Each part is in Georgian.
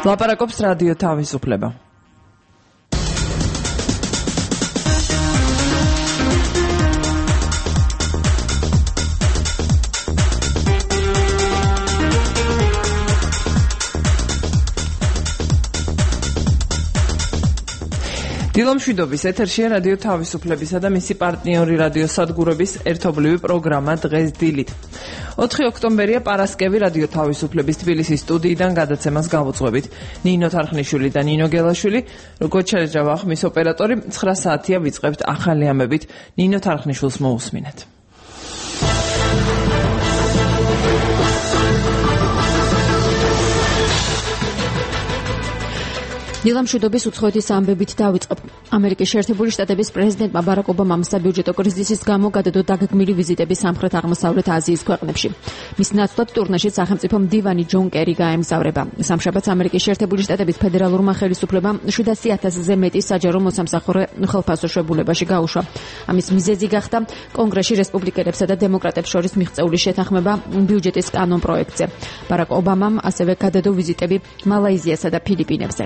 ლაპარაკობს რადიო თავისუფლება. დილომშვიდობის ეთერშია რადიო თავისუფლებისა და მისი პარტნიორი რადიო სადგურების ერთობლივი პროგრამა დღეს დილით. 4 ოქტომბერია პარასკევი რადიო თავისუფლების თბილისის სტუდიიდან გადაცემას გავუძღვებით. ნინო თარხნიშვილი და ნინო გელაშვილი, როგორც შეეძრავა ხმის ოპერატორი, 9 საათია ვიწყებთ ახალი ამბებით. ნინო თარხნიშვილს მოусმინეთ. დილამშვიდობის უცხოეთის ამბებით დავიწყებ. ამერიკის შეერთებული შტატების პრეზიდენტმა ბარაკ ობამამ საბიუჯეტო კრიზისის გამო გადადო დაგეგმილი ვიზიტები სამხრეთ აღმოსავლეთ აზიის ქვეყნებში. მის ნაცვლად ტურნეში სახელმწიფო მდივანი ჯონ კერი გაემგზავრება. სამშაბათს ამერიკის შეერთებული შტატების ფედერალურმა ხელისუფლებამ 700,000-ზე მეტი საჯარო მოსამსახურე ხელფასო შებულებაში გაუშვა. ამის მიზეზი გახდა კონგრესში რესპუბლიკელებსა და დემოკრატებს შორის მიღწეული შეთანხმება ბიუჯეტის კანონ პროექტზე. ბარაკ ობამამ ასევე გადადო ვიზიტები მალაიზიასა და ფილიპინებზე.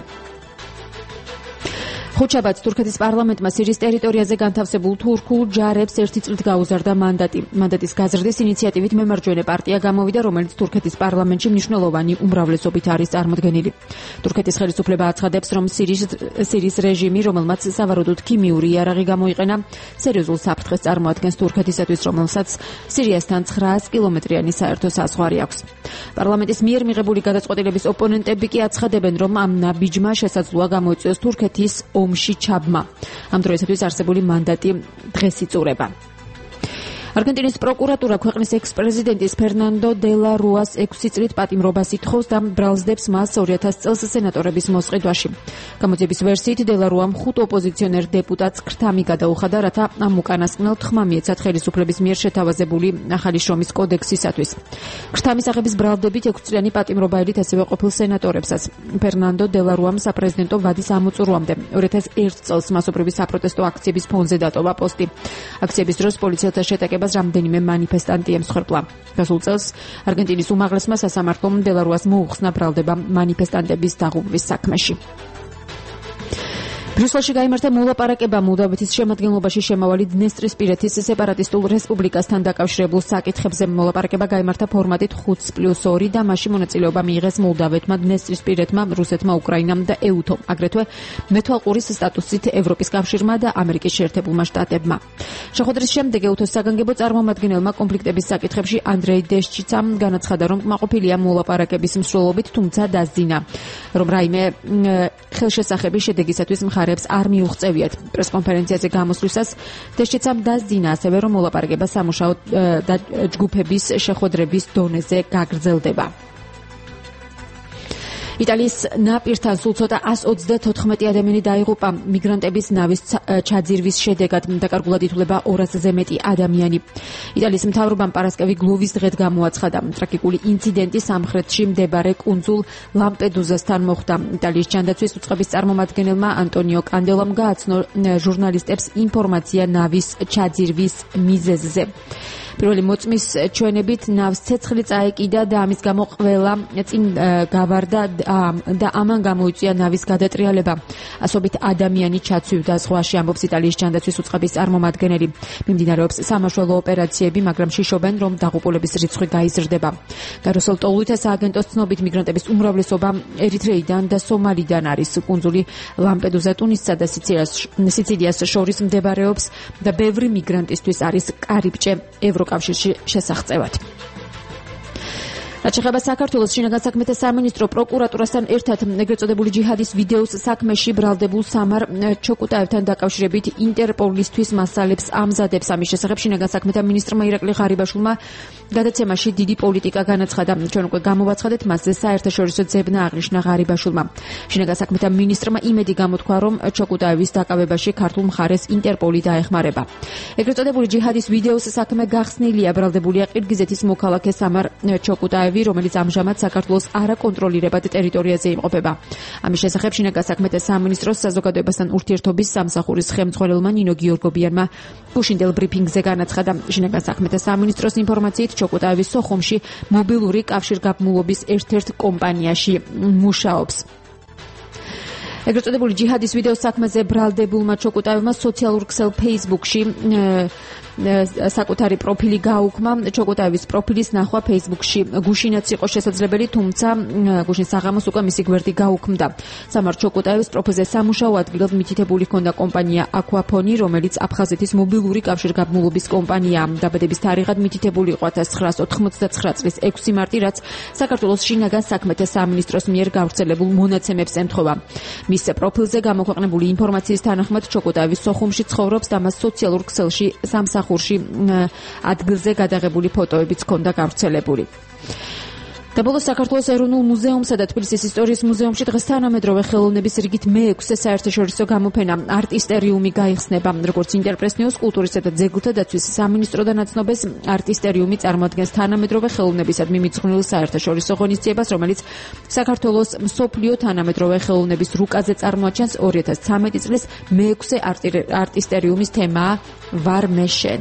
ხუთშაბათს თურქეთის პარლამენტმა სირიის ტერიტორიაზე განთავსებულ თურქულ ჯარებს 1 წლით გაუზარდა მანდატი. მანდატის გაზრდის ინიციატივით მემარჯვენე პარტია გამოვიდა, რომელიც თურქეთის პარლამენტში მნიშვნელოვანი უმრავლესობით არის წარმოდგენილი. თურქეთის ხელისუფლება აცხადებს, რომ სირიის რეჟიმი, რომელმაც სავარაუდოდ ქიმიური იარაღი გამოიყენა, სერიოზულ საფრთხეს წარმოადგენს თურქეთისათვის, რომელსაც სირიასთან 900 კილომეტრიანი საერთო საზღვარი აქვს. პარლამენტის მიერ მიღებული გადაწყვეტილების ოპონენტები კი აცხადებენ, რომ ამ ნაბიჯმა შესაძლოა გამოიწვიოს თურქეთის ომში ჩაბმა. ამ დროისათვის არსებული მანდატი დღეს იწურება. არგენტინის პროკურატურა ქვეყნის ექს-პრეზიდენტის ფერნანდო დე ლა რუას 6 წლით პატიმრობას ითხოვს და ბრალსდებს მას 2000 წელს სენატორების მოსყიდვაში. გამოძიების ვერსიით დე ლა რუამ 5 ოპოზიციონერ დეპუტატს ქრთამი გადაუხადა, რათა ამ უკანასკნელ თქმა მიეცათ ხელისუფლების მიერ შეთავაზებული ახალი შრომის კოდექსისათვის. ქრთამის აღების ბრალდებით 6 წლიანი პატიმრობა ასევე ყოფილ სენატორებსაც. ფერნანდო დე ლა რუამ საპრეზიდენტო ვადის ამოწურვამდე 2001 წელს მასობრივი საპროტესტო აქციების ფონზე დატოვა პოსტი. აქციების დროს პოლიციელთა შეტაკებას რამდენიმე მანიფესტანტი ემსხვერპლა. გასულ წელს არგენტინის უმაღლესმა სასამართლომ დე ლა რუას მოუხსნა ბრალდება მანიფესტანტების დაღუპვის საქმეში. ბრიუსელში გაიმართა მოლაპარაკება მოლდავეთის შემადგენლობაში შემავალი დნესტრისპირეთის სეპარატისტულ რესპუბლიკასთან დაკავშირებულ საკითხებზე. მოლაპარაკება გაიმართა ფორმატით 5+2 და მასში მონაწილეობა მიიღეს მოლდავეთმა, დნესტრისპირეთმა, რუსეთმა, უკრაინამ და ეუთო, აგრეთვე მეთვალყურის სტატუსით ევროპის კავშირმა და ამერიკის შეერთებულმა შტატებმა. შეხვედრის შემდეგ ეუთოს საგანგებო წარმომადგენელმა კონფლიქტების საკითხებში ანდრეი დეშჩიცამ განაცხადა, რომ კმაყოფილია მოლაპარაკების მსვლელობით, თუმცა დასძინა, რომ რაიმე ხელშესახების შედეგისათვის არ მიუღწევიათ. პრესკონფერენციაზე გამოსვლისას დეშჩიცამ დასძინა ასევე, რომ მოლაპარაკება სამუშაო და ჯგუფების შეხვედრების დონეზე გაგრძელდება. იტალიის ნაპირთან სულ ცოტა 134 ადამიანი დაიღუპა მიგრანტების ნავის ჩაძირვის შედეგად. დაკარგულად ითვლება 200-ზე მეტი ადამიანი. იტალიის მთავრობამ პარასკევი გლოვის დღედ გამოაცხადა. ტრაგიკული ინციდენტი სამხრეთში მდებარე კუნძულ ლამპედუზასთან მოხდა. იტალიის ჯანდაცვის უწყების წარმომადგენელმა ანტონიო კანდელამ გააცნო ჟურნალისტებს ინფორმაცია ნავის ჩაძირვის მიზეზზე. პირველი მოწმის ჩვენებით ნავს ცეცხლი წაეკიდა და ამის გამო ყველა წინ გავარდა და ამან გამოიწვია ნავის გადატრიალება. ასობით ადამიანი ჩაცვივდა ზღვაში, ამბობს იტალიის ჯანდაცვის უწყების წარმომადგენელი. მიმდინარეობს სამაშველო ოპერაციები, მაგრამ შიშობენ, რომ დაღუპულების რიცხვი გაიზრდება. გაროსელ ტოულუთა სააგენტოს ცნობით მიგრანტების უმრავლესობა ერიტრეიდან და სომალიდან არის. კუნძული ლამპედუზა ტუნისსა და სიცილიას შორის მდებარეობს და ბევრი მიგრანტისთვის არის კარიბჭე ევროკავშირში შესაღწევად. რაც შეეხება საქართველოს შინაგან საქმეთა სამინისტრო პროკურატურასთან ერთად ეგრეთ წოდებული ჯიჰადის ვიდეოს საქმეში ბრალდებულ სამარ ჩოკუტაევთან დაკავშირებით ინტერპოლისთვის მასალებს ამზადებს. ამის შესახებ შინაგან საქმეთა მინისტრმა ირაკლი ღარიბაშვილმა გადაცემაში დიდი პოლიტიკა განაცხადა. ჩვენ უკვე გამოვაცხადეთ მასზე საერთაშორისო ძებნა აღნიშნა ღარიბაშვილმა. შინაგან საქმეთა მინისტრმა იმედი გამოთქვა, რომ ჩოკუტაევის დაკავებაში ქართულ მხარეს ინტერპოლი დაეხმარება. ეგრეთ წოდებული ჯიჰადის ვიდეოს საქმე გახსნილია. ბრალდებულია ყირგიზეთის მოქალაქე სამარ ჩოკუტაევი, რომელიც ამჟამად საქართველოს არაკონტროლირებად ტერიტორიაზე იმყოფება. ამის შესახებ შინაგან საქმეთა სამინისტროს საზოგადოებასთან ურთიერთობის სამსახურის ხელმძღვანელმა ნინო გიორგობიანმა გუშინდელ ბრიფინგზე განაცხადა. შინაგან საქმეთა სამინისტროს ინფორმაციით ჩოკუტაევის სოხუმში მობილური კავშირგაბმულობის ერთ-ერთ კომპანიაში მუშაობს. ეგრეთ წოდებული ჯიჰადის ვიდეოს საქმეზე ბრალდებულმა ჩოკუტაევმა სოციალურ ქსელ Facebook-ში საკუთარი პროფილი გააუქმა. ჩოკუტაევის პროფილის ნახვა Facebook-ში გუშინაც იყო შესაძლებელი, თუმცა გუშინ საღამოს უკვე მისი გვერდი გაუქმდა. სამარ ჩოკუტაევის პროფილზე სამუშაო ადგილად მითითებული ჰქონდა კომპანია Aquaponi, რომელიც აფხაზეთის მობილური კავშირგაბმულობის კომპანიაა. დაბადების თარიღად მითითებული იყო 1999 წლის 6 მარტი, რაც საქართველოს შინაგან საქმეთა სამინისტროს მიერ გავრცელებულ მონაცემებს ემთხვევა. მის პროფილზე გამოქვეყნებული ინფორმაციის თანახმად ჩოკუტაევის სოხუმში ცხოვრობს და მას სოციალურ ქსელში სამსახურში ადგილზე გადაღებული ფოტოებიც ჰქონდა გავრცელებული. და ბოლოს საქართველოს ეროვნულ მუზეუმსა და თბილისის ისტორიის მუზეუმში დღეს თანამედროვე ხელოვნების რიგით მე-6 საერთაშორისო გამოფენა არტისტერიუმი გაიხსნება. როგორც ინტერპრეს-ნიუს კულტურისა და ძეგლთა დაცვის სამინისტროდან აცნობს, არტისტერიუმი წარმოადგენს თანამედროვე ხელოვნებისადმი მიძღვნილ საერთაშორისო ღონისძიებას, რომელიც საქართველოს მსოფლიო თანამედროვე ხელოვნების რუკაზე წარმოაჩენს. 2013 წლის მე-6 არტისტერიუმის თემაა ვარ მე შენ.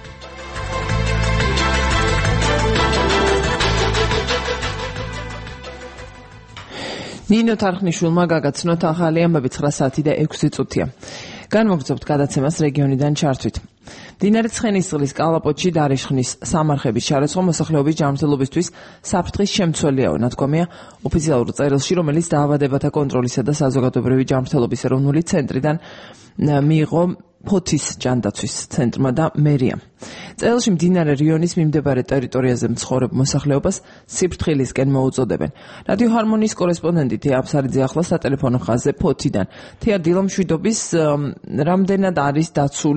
ნინო თარხნიშვილმა გაგაცნოთ ახალი ამბები 9 საათი და 6 წუთია. განმოგრძობთ გადაცემას რეგიონიდან ჩართვით. მდინარე ცხენისწყლის კალაპოტში დარიშხნის სამარხების ჩარიცხვა მოსახლეობის ჯანმრთელობისთვის საფრთხის შემცველია, ნათქვამია ოფიციალურ წერილში, რომელიც დაავადებათა კონტროლისა და საზოგადოებრივი ჯანმრთელობის ეროვნული ცენტრიდან მიიღო ფოთის ჯანდაცვის ცენტრმა და მერიამ. წერილში მდინარე რიონის მიმდებარე ტერიტორიაზე მცხოვრებ მოსახლეობას სიფრთხილისკენ მოუწოდებენ. რადიო ჰარმონიის კორესპონდენტი თეა აფსარიძე ახლა სატელეფონო ხაზზე ფოთიდან. თეა, დილამშვიდობის, რამდენად არის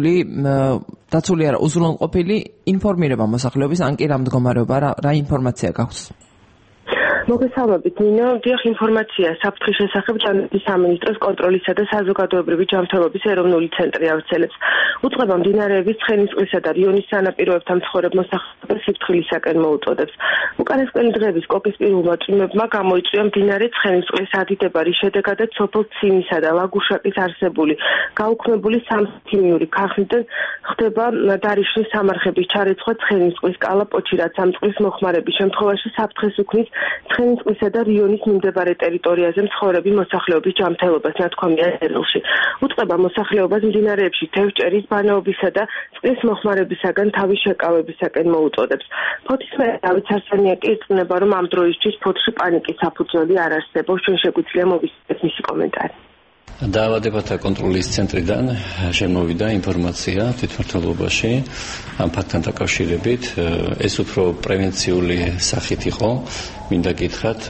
დაცული არა უზრუნველყოფილი ინფორმირება მოსახლეობის, ან კი რა მდგომარეობა, რა ინფორმაცია გაქვს? მოგესალმებით, ნინო. დიახ, ინფორმაცია საფრთხის შესახებ ჯანდაცვის სამინისტროს კონტროლისა და საზოგადოებრივი ჯანმრთელობის ეროვნული ცენტრი ავრცელებს. უწყება მდინარეების ცხენისწყლისა და რიონის სანაპიროებთან მცხოვრებ მოსახლეობას სიფრთხილისაკენ მოუწოდებს. უკანასკნელი დღეების კოკისპირულმა წვიმებმა გამოიწვია მდინარე ცხენისწყლის ადიდებარის შედეგადაც სოფელ ციმისა და ლაგუშაკის არსებული გაუქმებული სამქიმიური ქარხნიდან ხდება დარიშხნის სამარხების ჩარეცხვა ცხენისწყლის კალაპოტში, რაც ამ წყლის მოხმარების შემთხვევაში საფრთხეს უქმნის ცხენისწყლისა და რიონის მიმდებარე ტერიტორიაზე მცხოვრები მოსახლეობის ჯანმრთელობას, ნათქვამია წერილში. უწყება მოსახლეობას მდინარეებში თევზჭერის, ბანაობისა და წყლის მოხმარებისაგან თავის შეკავებისაკენ მოუწოდებს. ფოთის მერე დავით სარსანია კი ირწმუნება, რომ ამ დროისთვის ფოთში პანიკის საფუძველი არ არსებობს. ჩვენ შეგვიძლია მოვისმენთ მისი კომენტარი. დაავადებათა კონტროლის ცენტრიდან შემოვიდა ინფორმაცია თვითმმართველობაში ამ ფაქტთან დაკავშირებით. ეს უფრო პრევენციული სახით იყო. მინდა გითხრათ,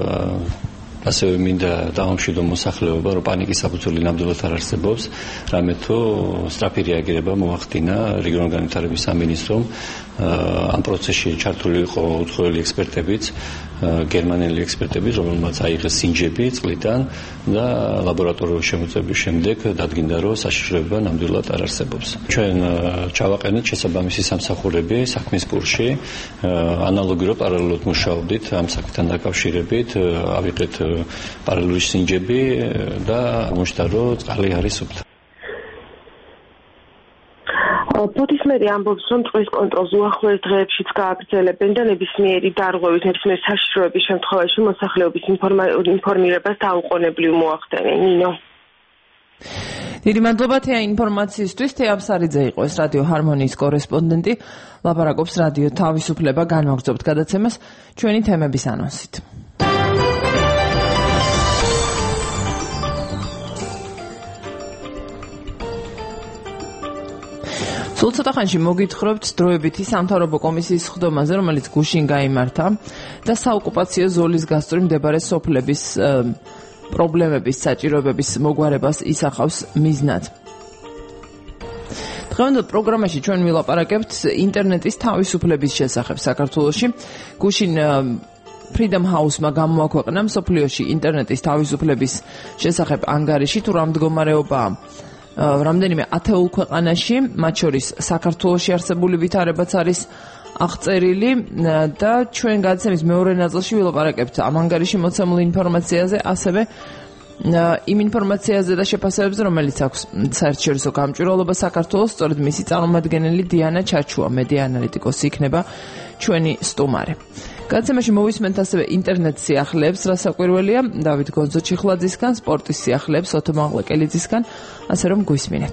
ასევე მინდა დავამშვიდო მოსახლეობა, რომ პანიკის საფუძველი ნამდვილად არ არსებობს, რამე თუ სწრაფი რეაგირება მოახდინა რეგიონალური განვითარების სამინისტრომ. ამ პროცესში ჩართული იყო უცხოელი ექსპერტებიც, გერმანელი ექსპერტებიც, რომელმაც აიღეს სინჯები წყლიდან და ლაბორატორიული შემოწმების შემდეგ დადგინდა, რომ საშიშროება ნამდვილად არ არსებობს. ჩვენ ჩავაყენეთ შესაბამისი სამსახურები საქმის პურში, ანალოგიურად პარალელურად მუშაობდით ამ საკითხთან დაკავშირებით, ავიღეთ პარალელური სინჯები და მოხდა, რომ წყალი არის სუფთა. ფოთის მერე ამბობს, რომ წყლის კონტროლს უახლოეს დღეებშიც გააგრძელებენ და ნებისმიერი დარღვევის, ნებისმიერი საშიშროების შემთხვევაში მოსახლეობის ინფორმირებას დაუყოვნებლივ მოახდენენ. ნინო. დიდი მადლობა თეა ინფორმაციისთვის. თეა აფსარიძე იყო ეს რადიო ჰარმონიის კორესპონდენტი. ლაპარაკობს რადიო თავისუფლება. განმოგრძობთ გადაცემას ჩვენი თემების ანონსით. სულ ცოტა ხანში მოგითხრობთ დროებითი სამთავრობო კომისიის სხდომაზე, რომელიც გუშინ გაიმართა და საოკუპაციო ზოლის გასწვრივ მდებარე სოფლების პრობლემების საჭიროებების მოგვარებას ისახავს მიზნად. დღევანდელ პროგრამაში ჩვენ ვილაპარაკებთ ინტერნეტის თავისუფლების შესახებ საქართველოში. გუშინ Freedom House-მა გამოაქვეყნა მსოფლიოში ინტერნეტის თავისუფლების შესახებ ანგარიში, თუ რა მდგომარეობაა რამდენიმე ათეულ ქვეყანაში, მათ შორის საქართველოში არსებული ვითარებაც არის აღწერილი და ჩვენ გადაცემის მეორე ნაწილში ვილაპარაკებთ ამ ანგარიში მოცემულ ინფორმაციაზე, ასევე იმ ინფორმაციაზე და შეფასებებზე, რომელიც აქვს საერთაშორისო გამჭვირვალობა საქართველოს, სწორედ მისი წარმომადგენელი დიანა ჩაჩუა, მედია ანალიტიკოსი იქნება ჩვენი სტუმარი. გადაცემაში მოვისმენთ ასევე ინტერნეტ სიახლეებს, რასაკვირველია დავით გონძო-ჩიხლაძისგან, სპორტის სიახლეებს ოთო მაღლაკელიძისგან, ასე რომ გვისმინეთ.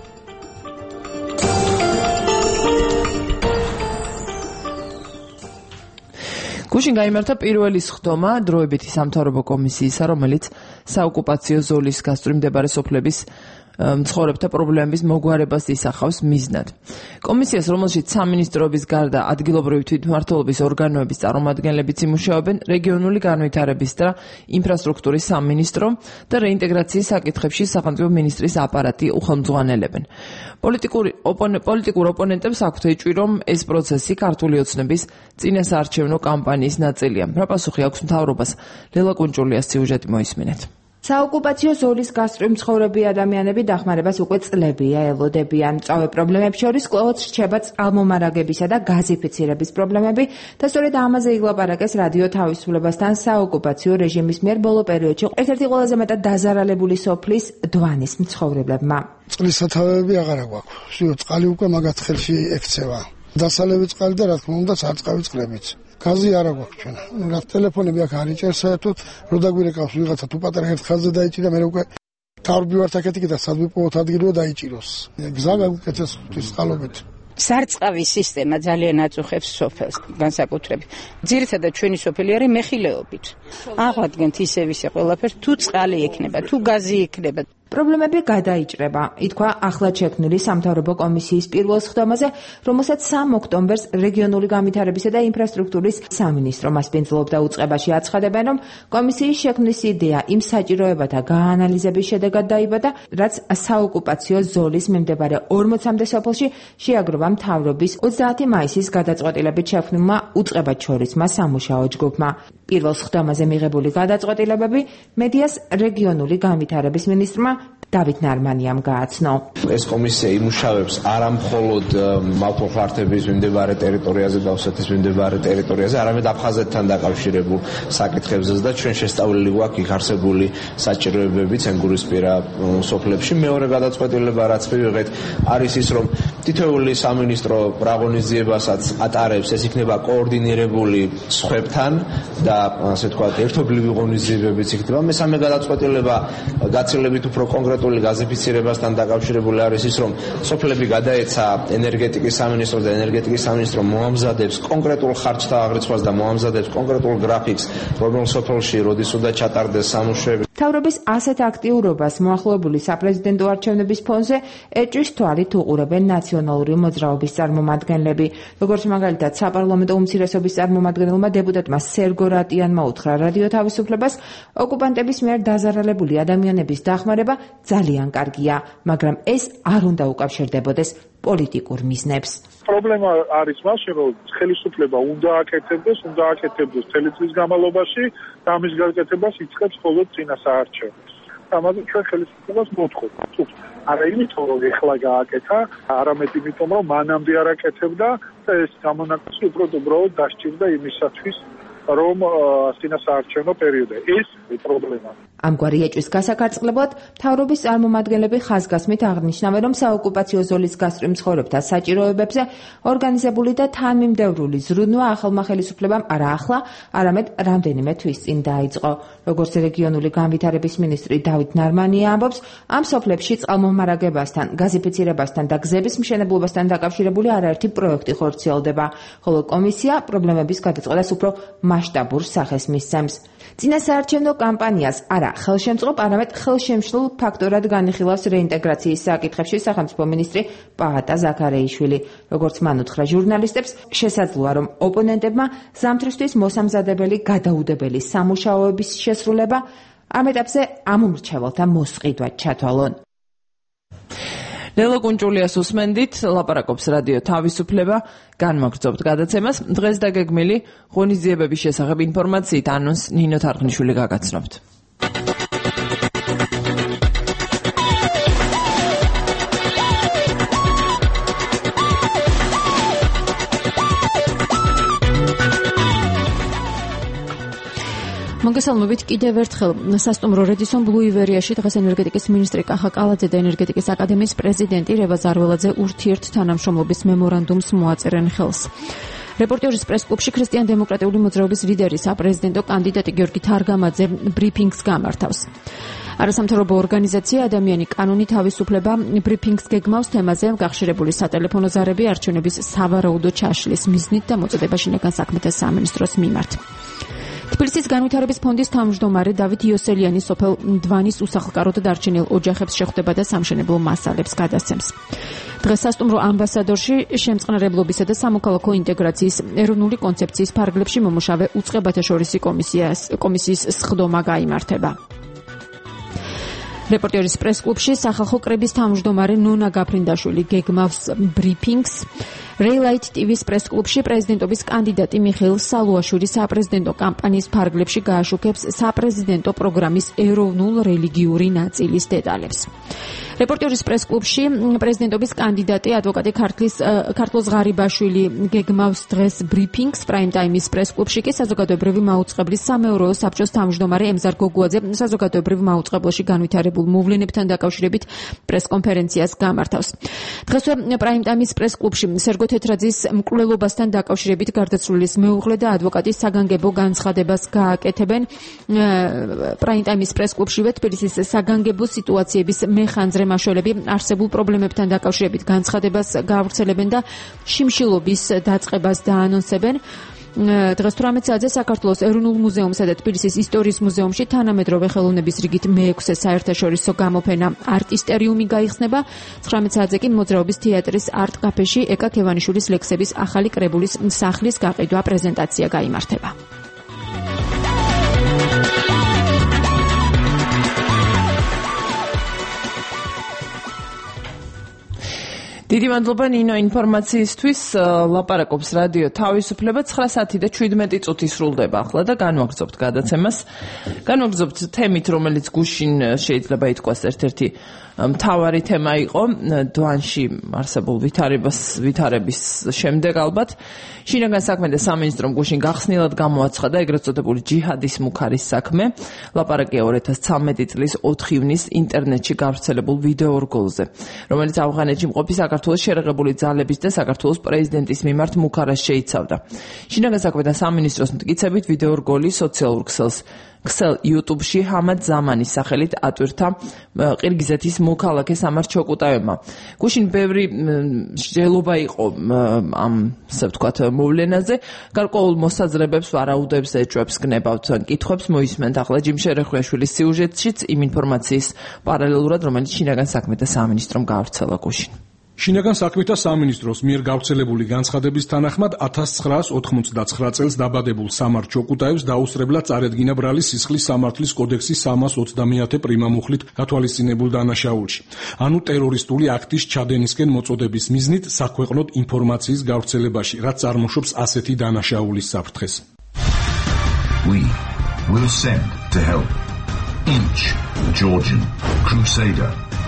გუშინ გაიმართა პირველი სხდომა დროებითი სამთავრობო კომისიისა, რომელიც საოკუპაციო ზოლის გასწვრივ მდებარე სოფლების მცხოვრებთა პრობლემების მოგვარებას ისახავს მიზნად. კომისიას, რომელშიც სამინისტროების გარდა ადგილობრივი თვითმმართველობის ორგანოების წარმომადგენლებიც იმუშაობენ, რეგიონული განვითარების და ინფრასტრუქტურის სამინისტრო და რეინტეგრაციის საკითხებში სახელმწიფო მინისტრის აპარატი უხელმძღვანელებენ. პოლიტიკურ ოპონენტებს აქვთ ეჭვი, რომ ეს პროცესი ქართული ოცნების წინასაარჩევნო კამპანიის ნაწილია. რა პასუხი აქვს მთავრობას? ლელა კუნჭულიას სიუჟეტი მოისმინეთ. საოკუპაციო ზოლის გასწვრივ მცხოვრები ადამიანები დახმარებას უკვე წლებია ელოდებიან. მწვავე პრობლემებს შორის კვლავაც რჩება წყალმომარაგებისა და გაზიფიცირების პრობლემები და სწორედ ამაზე ილაპარაკეს რადიო თავისუფლებასთან საოკუპაციო რეჟიმის მიერ ბოლო პერიოდში ერთ-ერთი ყველაზე მეტად დაზარალებული სოფლის დვანის მცხოვრებლებმა. წყლის სათავეები აღარ გვაქვს. წყალი უკვე მაგათ ხელში ექცევა. დასალევი წყალი და რა თქმა უნდა სარწყავი წყლებიც. გაზი არ აქვს ჩვენ. რა ტელეფონები აქ არ იჭერს საერთოდ, რო დაგვირეკავს ვიღაცა თუ პატარა ერთ ხაზზე დაიჭირა, მე უკვე თავი ვართ აქეთი და სადმე პოვოთ ადგილო დაიჭიროს. გზა გაკეთეს წყალობით. სარწყავის სისტემა ძალიან აწუხებს სოფელს განსაკუთრებით. ძირითადად ჩვენი სოფელი არის მეხილეობით. აღვადგენთ ისევ ისე ყველაფერს, თუ წყალი ექნება, თუ გაზი ექნება. პრობლემები გადაიჭრება, ითქვა ახლად შექმნილი სამთავრობო კომისიის პირველ სხდომაზე, რომელსაც 3 ოქტომბერს რეგიონული განვითარებისა და ინფრასტრუქტურის სამინისტრო მასპინძლობდა უწყებაში აცხადებენ, რომ კომისიის შექმნის იდეა იმ საჭიროებათა გაანალიზების შედეგად დაიბადა, რაც საოკუპაციო ზოლის მიმდებარე 40-მდე სოფელში შეაგროვა მთავრობის 30 მაისის გადაწყვეტილებით შექმნილმა უწყებაჩორისმა სამუშაო ჯგუფმა. პირველ სხდომაზე მიღებული გადაწყვეტილებები მედიას რეგიონული განვითარების მინისტრმა დავით ნარმანიამ გააცნო. ეს კომისია იმუშავებს არა მხოლოდ მავთულხართების მიმდებარე ტერიტორიაზე და ოსეთის მიმდებარე ტერიტორიაზე, არამედ აფხაზეთთან დაკავშირებულ საკითხებზეც და ჩვენ შესწავლილი გვაქვს იქ არსებული საჭიროებები ცენგურისპირა სოფლებში. მეორე გადაწყვეტილება, რაც მივიღეთ, არის ის, რომ თითოეული სამინისტრო რა ღონისძიებასაც ატარებს, ეს იქნება კოორდინირებული სხვებთან და ასე ვთქვათ, ერთობლივი ღონისძიებებიც იქნება. მესამე გადაწყვეტილება გაცილებით უფრო კონკრეტული გაზიფიცირებასთან დაკავშირებული არის ის, რომ სოფლები გადაეცა ენერგეტიკის სამინისტროს და ენერგეტიკის სამინისტრო მოამზადებს კონკრეტულ ხარჯთა აღრიცხვას და მოამზადებს კონკრეტულ გრაფიკს, რომელ სოფელში როდის უნდა ჩატარდეს სამუშაოები. მთავრობის ასეთ აქტიურობას მოახლოებული საპრეზიდენტო არჩევნების ფონზე ეჭვის თვალით უყურებენ ნაციონალური მოძრაობის წარმომადგენლები. როგორც მაგალითად საპარლამენტო უმცირესობის წარმომადგენელმა დეპუტატმა სერგო რატიანმა უთხრა რადიო თავისუფლებას, ოკუპანტების მიერ დაზარალებული ადამიანების დახმარება ძალიან კარგია, მაგრამ ეს არ უნდა უკავშირდებოდეს პოლიტიკურ მიზნებს. პრობლემა არის მასში, რომ ხელისუფლება უნდა აკეთებდეს მთელი წლის განმავლობაში და ამის გაკეთებას იწყებს მხოლოდ წინასაარჩევნებს. ამაზე ჩვენ ხელისუფლებას მოთხოვთ. არა იმიტომ, რომ ეხლა გააკეთა, არამედ იმიტომ, რომ მანამდე არ აკეთებდა და ეს გამონაკლისი უბრალოდ დასჭირდა იმისათვის, რომ წინასაარჩევნო პერიოდზე ეს პრობლემა. ამგვარი ეჭვის გასაკარწყლებლად მთავრობის წარმომადგენლები ხაზგასმით აღნიშნავენ, რომ საოკუპაციო ზოლის გასწვრივ მცხოვრებთა საჭიროებებზე ორგანიზებული და თანმიმდევრული ზრუნვა ახალმა ხელისუფლებამ არა ახლა, არამედ რამდენიმე თვის წინ დაიწყო. როგორც რეგიონული განვითარების მინისტრი დავით ნარმანია ამბობს, ამ სოფლებში წყალმომარაგებასთან, გაზიფიცირებასთან და გზების მშენებლობასთან დაკავშირებული არაერთი პროექტი ხორციელდება, ხოლო კომისია პრობლემების გადაწყვეტას უფრო მასშტაბურ სახეს მისცემს. წინასაარჩევნო კამპანიას არა ხელშემწყობ, არამედ ხელშემშლულ ფაქტორად განიხილავს რეინტეგრაციის საკითხებში სახელმწიფო მინისტრი პაატა ზაქარეიშვილი. როგორც მან უთხრა ჟურნალისტებს, შესაძლოა, რომ ოპონენტებმა ზამთრისთვის მოსამზადებელი გადაუდებელი სამუშაოების შესრულება ამ ეტაპზე ამ უმრჩეველთა მოსყიდვა ჩათვალონ. ლელა კუნჭულიას უსმენდით, ლაპარაკობს რადიო თავისუფლება, განმაგრძობთ გადაცემას. დღეს დაგეგმილი ღონისძიებების შესახებ ინფორმაციით ანონს ნინო თარხნიშვილი გაგაცნობთ. მოგესალმებით კიდევ ერთხელ სასტუმრო რედისონ ბლუ ივერიაში დღეს ენერგეტიკის მინისტრი კახა კალაძე და ენერგეტიკის აკადემიის პრეზიდენტი რევაზ არველაძე ურთიერთ თანამშრომლობის მემორანდუმს მოაწერენ ხელს. რეპორტერის პრესკლუბში ქრისტიან-დემოკრატიული მოძრაობის ლიდერი საპრეზიდენტო კანდიდატი გიორგი თარგამაძე ბრიფინგს გამართავს. არასამთავრობო ორგანიზაცია ადამიანი კანონი თავისუფლება ბრიფინგს გეგმავს თემაზე გახშირებული სატელეფონო ზარები არჩევნების სავარაუდო ჩაშლის მიზნით და მოწოდება შინაგან საქმეთა სამინისტროს მიმართ. თბილისის განვითარების ფონდის თავმჯდომარე დავით იოსელიანი სოფელ მდვანის უსახლკაროდ დარჩენილ ოჯახებს შეხვდება და სამშენებლო მასალებს გადასცემს. დღეს სასტუმრო ამბასადორში შემწყნარებლობისა და სამოქალაქო ინტეგრაციის ეროვნული კონცეფციის ფარგლებში მომუშავე უწყებათაშორისი კომისიის სხდომა გაიმართება. რეპორტერის პრესკლუბში სახალხო კრების თავმჯდომარე ნონა გაფრინდაშვილი გეგმავს ბრიფინგს. რეილაით ტივის პრესკლუბში პრეზიდენტობის კანდიდატი მიხეილ სალუაშვილი საპრეზიდენტო კამპანიის ფარგლებში გააშუქებს საპრეზიდენტო პროგრამის ეროვნულ რელიგიური ნაწილის დეტალებს. რეპორტერის პრესკლუბში პრეზიდენტობის კანდიდატი ადვოკატი ქართლოს ღარიბაშვილი გეგმავს დღეს ბრიფინგს. პრაიმ ტაიმის პრესკლუბში კი საზოგადოებრივი მაუწყებლის სამეურვეო საბჭოს თავმჯდომარე ემზარ გოგუაძე საზოგადოებრივ მაუწყებლოში განვითარებულ მოვლენებთან დაკავშირებით პრესკონფერენციას გამართავს. დღესვე პრაიმ ტაიმის პრესკლუბში სერგო თეთრაძის მკვლელობასთან დაკავშირებით გარდაცვლილის მეუღლე და ადვოკატი საგანგებო განცხადებას გააკეთებენ. პრაიმ ტაიმის პრესკლუბშივე თბილისის საგანგებო სიტუაციების მეხანძრე მაშველები არსებულ პრობლემებთან დაკავშირებით განცხადებას გაავრცელებენ და შიმშილობის დაწყებას დაანონსებენ. დღეს 18 საათზე საქართველოს ეროვნულ მუზეუმსა და თბილისის ისტორიის მუზეუმში თანამედროვე ხელოვნების რიგით მე-6 საერთაშორისო გამოფენა არტისტერიუმი გაიხსნება. 19 საათზე კი მოძრაობის თეატრის არტ კაფეში ეკა ქევანიშვილის ლექსების ახალი კრებულის სახლის გაყიდვა პრეზენტაცია გაიმართება. დიდი მადლობა ნინო ინფორმაციისთვის. ლაპარაკობს რადიო თავისუფლება. 9 საათი და 17 წუთი სრულდება ახლა და განვაგრძობთ გადაცემას. განვაგრძობთ თემით, რომელიც გუშინ შეიძლება ითქვას ერთ-ერთი მთავარი თემა იყო დვანში არსებულ ვითარების შემდეგ ალბათ. შინაგან საქმეთა სამინისტრომ გუშინ გახსნილად გამოაცხადა ეგრეთ წოდებული ჯიჰადის მუქარის საქმე. ლაპარაკია 2013 წლის 4 ივნის ინტერნეტში გავრცელებულ ვიდეო რგოლზე, რომელიც ავღანეთში მყოფი საქართველოს შერეღებული ძალების და საქართველოს პრეზიდენტის მიმართ მუქარას შეიცავდა. შინაგან საქმეთა სამინისტროს მტკიცებით ვიდეო რგოლი სოციალურ ქსელ YouTube-ში ჰამად ზამანის სახელით ატვირთა ყირგიზეთის მოქალაქე სამარ ჩოკუტაევმა. გუშინ ბევრი მსჯელობა იყო ამ ასე ვთქვათ მოვლენაზე. გარკვეულ მოსაზრებებს, ვარაუდებს, ეჭვებს გნებავთ, კითხვებს მოისმენთ ახლა ჯიმ შერეხვეშვილის სიუჟეტშიც იმ ინფორმაციის პარალელურად, რომელიც შინაგან საქმეთა სამინისტრომ გაავრცელა გუშინ. შინაგან საქმეთა სამინისტროს მიერ გავრცელებული განცხადების თანახმად 1989 წელს დაბადებულ სამარ ჩოკუტაევს დაუსწრებლად წარედგინა ბრალის სისხლის სამართლის კოდექსის 320 პრიმა მუხლით გათვალისწინებულ დანაშაულში. ანუ ტერორისტული აქტის ჩადენისკენ მოწოდების მიზნით საქვეყნოდ ინფორმაციის გავრცელებაში, რაც წარმოშობს ასეთი დანაშაულის საფრთხეს. We will send to help each Georgian crusader.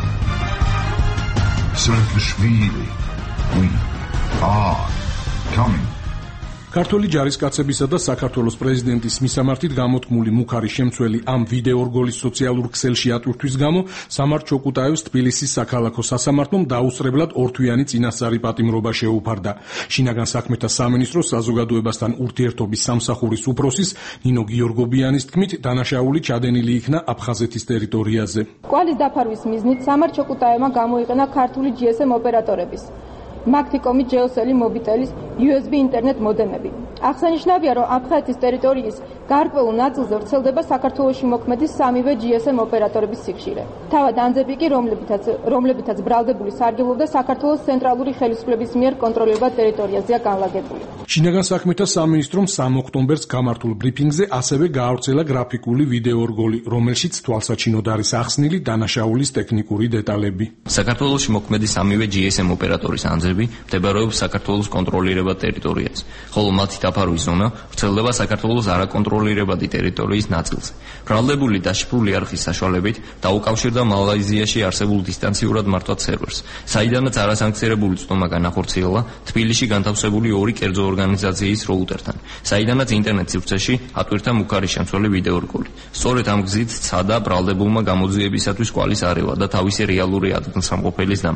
Saakashvili, we are coming. ქართული ჯარისკაცებისა და საქართველოს პრეზიდენტის მისამართით გამოთქმული მუქარის შემცველი ამ ვიდეო რგოლის სოციალურ ქსელში ატვირთვის გამო სამარ ჩოკუტაევს თბილისის საქალაქო სასამართლომ დაუსწრებლად ორთვიანი წინასწარი პატიმრობა შეუფარდა. შინაგან საქმეთა სამინისტროს საზოგადოებასთან ურთიერთობის სამსახურის უფროსის ნინო გიორგობიანის თქმით, დანაშაული ჩადენილი იქნა აფხაზეთის ტერიტორიაზე. კვალის დაფარვის მიზნით სამარ ჩოკუტაევმა გამოიყენა ქართული GSM ოპერატორების მაგთიკომი ჯეოსელი მობიტელის USB ინტერნეტ მოდემები. აღსანიშნავია, რომ აფხაზეთის ტერიტორიის გარკვეულ ნაწილზე ვრცელდება საქართველოში მოქმედი სამივე GSM ოპერატორების სიხშირე. თავად ანძები კი, რომლებითაც ბრალდებული სარგებლობდა საქართველოს ცენტრალური ხელისუფლების მიერ კონტროლირებად ტერიტორიაზეა განლაგებული. შინაგან საქმეთა სამინისტრომ 3 ოქტომბერს გამართულ ბრიფინგზე ასევე გაავრცელა გრაფიკული ვიდეო რგოლი, რომელშიც თვალსაჩინოდ არის ახსნილი დანაშაულის ტექნიკური დეტალები. საქართველოში მოქმედი სამივე GSM ოპერატორის ანძები მდებარეობს საქართველოს კონტროლირებად ტერიტორიაზე, ხოლო მათი დაფარვის ზონა ვრცელდება საქართველოს არაკონტროლირებადი ტერიტორიის ნაწილზე. ბრალდებული დაშიფრული არხის საშუალებით დაუკავშირდა მალაიზიაში არსებულ დისტანციურად მართვად სერვერს, საიდანაც არასანქციონირებული წვდომა განახორციელა თბილისში განთავსებული 2 კერძო ორგანიზაციის როუტერთან, საიდანაც ინტერნეტ სივრცეში ატვირთა მუქარის შემცველი ვიდეო რგოლი. სწორედ ამ გზით ცადა ბრალდებულმა გამოძიებისათვის კვალის არევა და თავისი რეალური ადგილსამყოფელის დამალვა.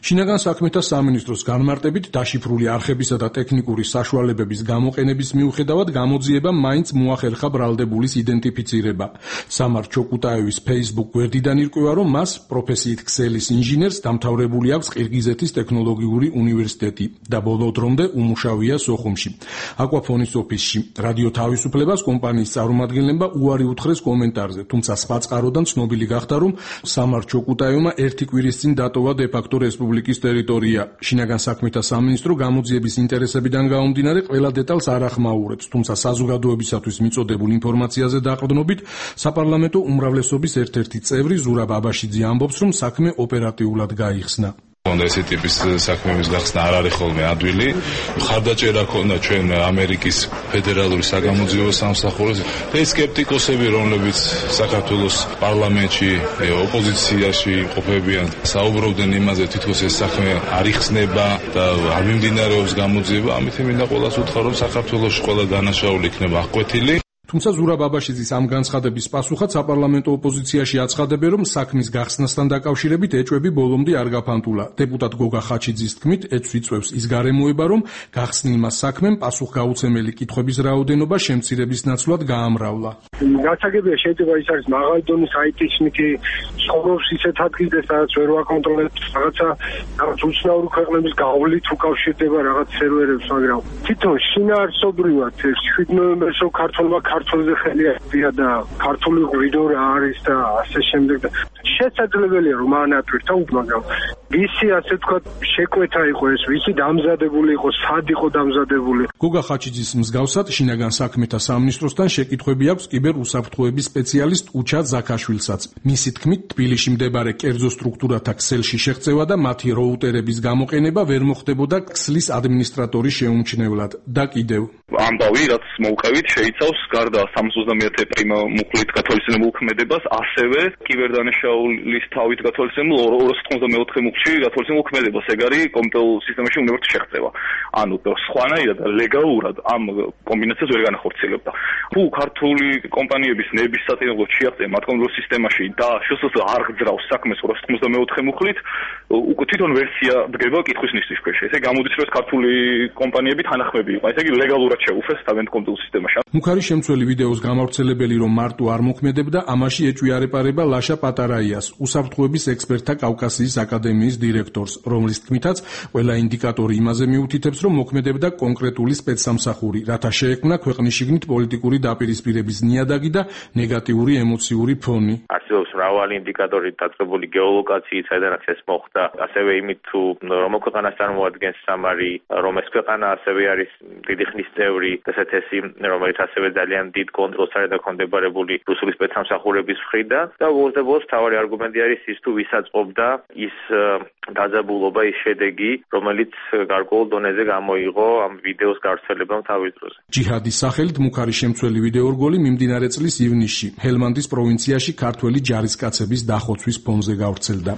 შინაგან საქმეთა სამინისტროს განმარტებით დაშიფრული არხებისა და ტექნიკური საშუალებების გამოყენების მიუხედავად გამოძიებამ მაინც მოახერხა ბრალდებულის იდენტიფიცირება. სამარ ჩოკუტაევის Facebook გვერდიდან ირკვევა, რომ მას პროფესიით ქსელის ინჟინერს დამთავრებული აქვს ყირგიზეთის ტექნოლოგიური უნივერსიტეტი და ბოლო დრომდე უმუშავია სოხუმში. აკვაფონის ოფისში რადიო თავისუფლებას კომპანიის წარმომადგენლებმა უარი უთხრეს კომენტარზე, თუმცა სხვა წყაროდან ცნობილი გახდა, რომ სამარ ჩოკუტაევმა ერთი კვირის წინ დატოვა დე-ფაქტო რესპუბლიკის ტერიტორია. შინაგან საქმეთა სამინისტრო გამოძიების ინტერესებიდან გამომდინარე ყველა დეტალს არ ახმაურებს, თუმცა საზოგადოებისათვის მიწოდებულ ინფორმაციაზე დაყრდნობით საპარლამენტო უმრავლესობის ერთ-ერთი წევრი ზურაბ აბაშიძე ამბობს, რომ საქმე ოპერატიულად გაიხსნა. ესეთი ტიპის საქმეების გახსნა არ არის ხოლმე ადვილი. ხარდაჭერა ქონდა ჩვენ ამერიკის ფედერალური საგამოძიებო სამსახურს. ეს სკეპტიკოსები, რომლებიც საქართველოს პარლამენტში, ოპოზიციაში ყოფებიან, საუბრობდნენ იმაზე, თითქოს ეს საქმე არ იხსნება და არ მიმდინარეობს გამოძიება. ამით მინდა ყველას უთხრა, რომ საქართველოს ყველა დანაშაული იქნება აღკვეთილი. თუმცა ზურაბ აბაშიძის ამ განცხადების პასუხად საპარლამენტო ოპოზიციაში აცხადებენ, რომ საქმის გახსნასთან დაკავშირებით ეჭვები ბოლომდე არ გაფანტულა. დეპუტატ გოგა ხაჩიძის თქმით, ეჭვს იწვევს ის გარემოება, რომ გახსნილმა საქმემ პასუხგაუცემელი კითხვების რაოდენობა შემცირების ნაცვლად გაამრავლა. გასაგებია, შეიძლება ის არის მაღალი დონის IT-შნიკი, ცხოვრობს ისეთ ადგილზე, სადაც ვერ ვაკონტროლებთ რაღაცა უცნაური ქვეყნების გავლით უკავშირდება რაღაც სერვერებს, მაგრამ თვითონ შინაარსობრივად 7 ნოემბერს ქართულმა ქართულზე ხელი აღწია და ქართული ღვინო რა არის და ასე შემდეგ და შესაძლებელია რომ ანატვირთა, მაგრამ ვისი ასე ვთქვათ შეკვეთა იყო ეს, ვისი დამზადებული იყო, სად იყო დამზადებული. გოგა ხაჩიძის მსგავსად შინაგან საქმეთა სამინისტროსთან შეკითხვები აქვს კიბერ უსაფრთხოების სპეციალისტ უჩა ზაქაშვილსაც. მისი თქმით, თბილისში მდებარე კერძო სტრუქტურათა ქსელში შეღწევა და მათი როუტერების გამოყენება ვერ მოხდებოდა ქსლის ადმინისტრატორის შეუმჩნევლად. და კიდევ ამბავი, რაც მოვყევით, შეიცავს გარდა 330 პრიმა მუხლით გათვალისწინებულ ქმედებას, ასევე კიბერდანაშაულის თავით გათვალისწინებულ 294 მუხლში გათვალისწინებულ ქმედებას. ეგ არის კომპიუტერულ სისტემაში უნივერსიტეტის შეღწევა. ანუ სხვანაირად და ლეგალურად ამ კომბინაციას ვერ განახორციელებდა. თუ ქართული კომპანიების ნების საწინააღმდეგო შეაღწია მათ კომპიუტერულ სისტემაში და შსს არ გძრავს საქმეს 294 მუხლით, უკვე თვითონ ვერსია დგება კითხვის ნისლის ქვეშ. ესე გამოდის, რომ ქართული კომპანიები თანახმები იყო. ესე იგი ლეგალურად შეუფეს თავენთ კომპიუტერულ სისტემაში. მუქარი შემცველი ვიდეოს გამავრცელებელი რომ მარტო არ მოქმედებდა, ამაში ეჭვი არ ეპარება ლაშა პატარაიას, უსაფრთხოების ექსპერტთა კავკასიის აკადემიის დირექტორს, რომლის თქმითაც ყველა ინდიკატორი იმაზე მიუთითებს, რომ მოქმედებდა კონკრეტული სპეცსამსახური, რათა შეექმნა ქვეყნის შიგნით პოლიტიკური დაპირისპირების ნიადაგი და ნეგატიური ემოციური ფონი. არსებობს მრავალი ინდიკატორი დაწყებული გეოლოკაციით, საიდანაც ეს მოხდა, ასევე იმით თუ რომელ ქვეყანას წარმოადგენს სამარი, რომ ეს ქვეყანა ასევე არის დიდი ხნის წევრი ესეთი, რომელიც ასევე ძალიან დიდ კონტროლს არ ეკონდებარებული რუსული სპეცსამსახურების მხრიდან და უბრალოდ თავი არგუმენტი არის ის თუ ვისაწყობდა ის დაძაბულობა, ის შედეგი, რომელიც გარკვეულ დონეზე გამოიღო ამ ვიდეოს გავრცელებამ თავის დროზე. ჯიჰადის სახელით მუქარი შემცველი ვიდეორგოლი მიმდინარე წლის ივნისში ჰელმანდის პროვინციაში ქართველი ჯარისკაცების დახოცვის ფონზე გავრცელდა.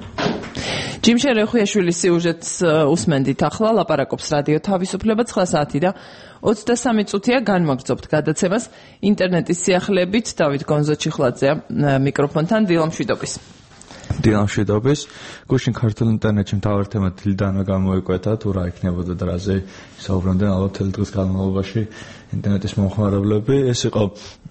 ჯიმშე რეხუიაშვილის სიუჟეტს უსმენდით ახლა, ლაპარაკობს რადიო თავისუფლება 9 საათი და 23 წუთია განმაგრძობთ გადაცემას ინტერნეტის სიახლეებით. დავით გონზოჩიხლაძე მიკროფონთან, დილამშვიდობის. დილამშვიდობის. გუშინ ქართულ ინტერნეტში მთავარი თემა დილდანვე გამოიკვეთა, თუ რა იქნებოდა და რაზე საუბრობდნენ ალბათ მთელი დღის განმავლობაში ინტერნეტის მომხმარებლები. ეს იყო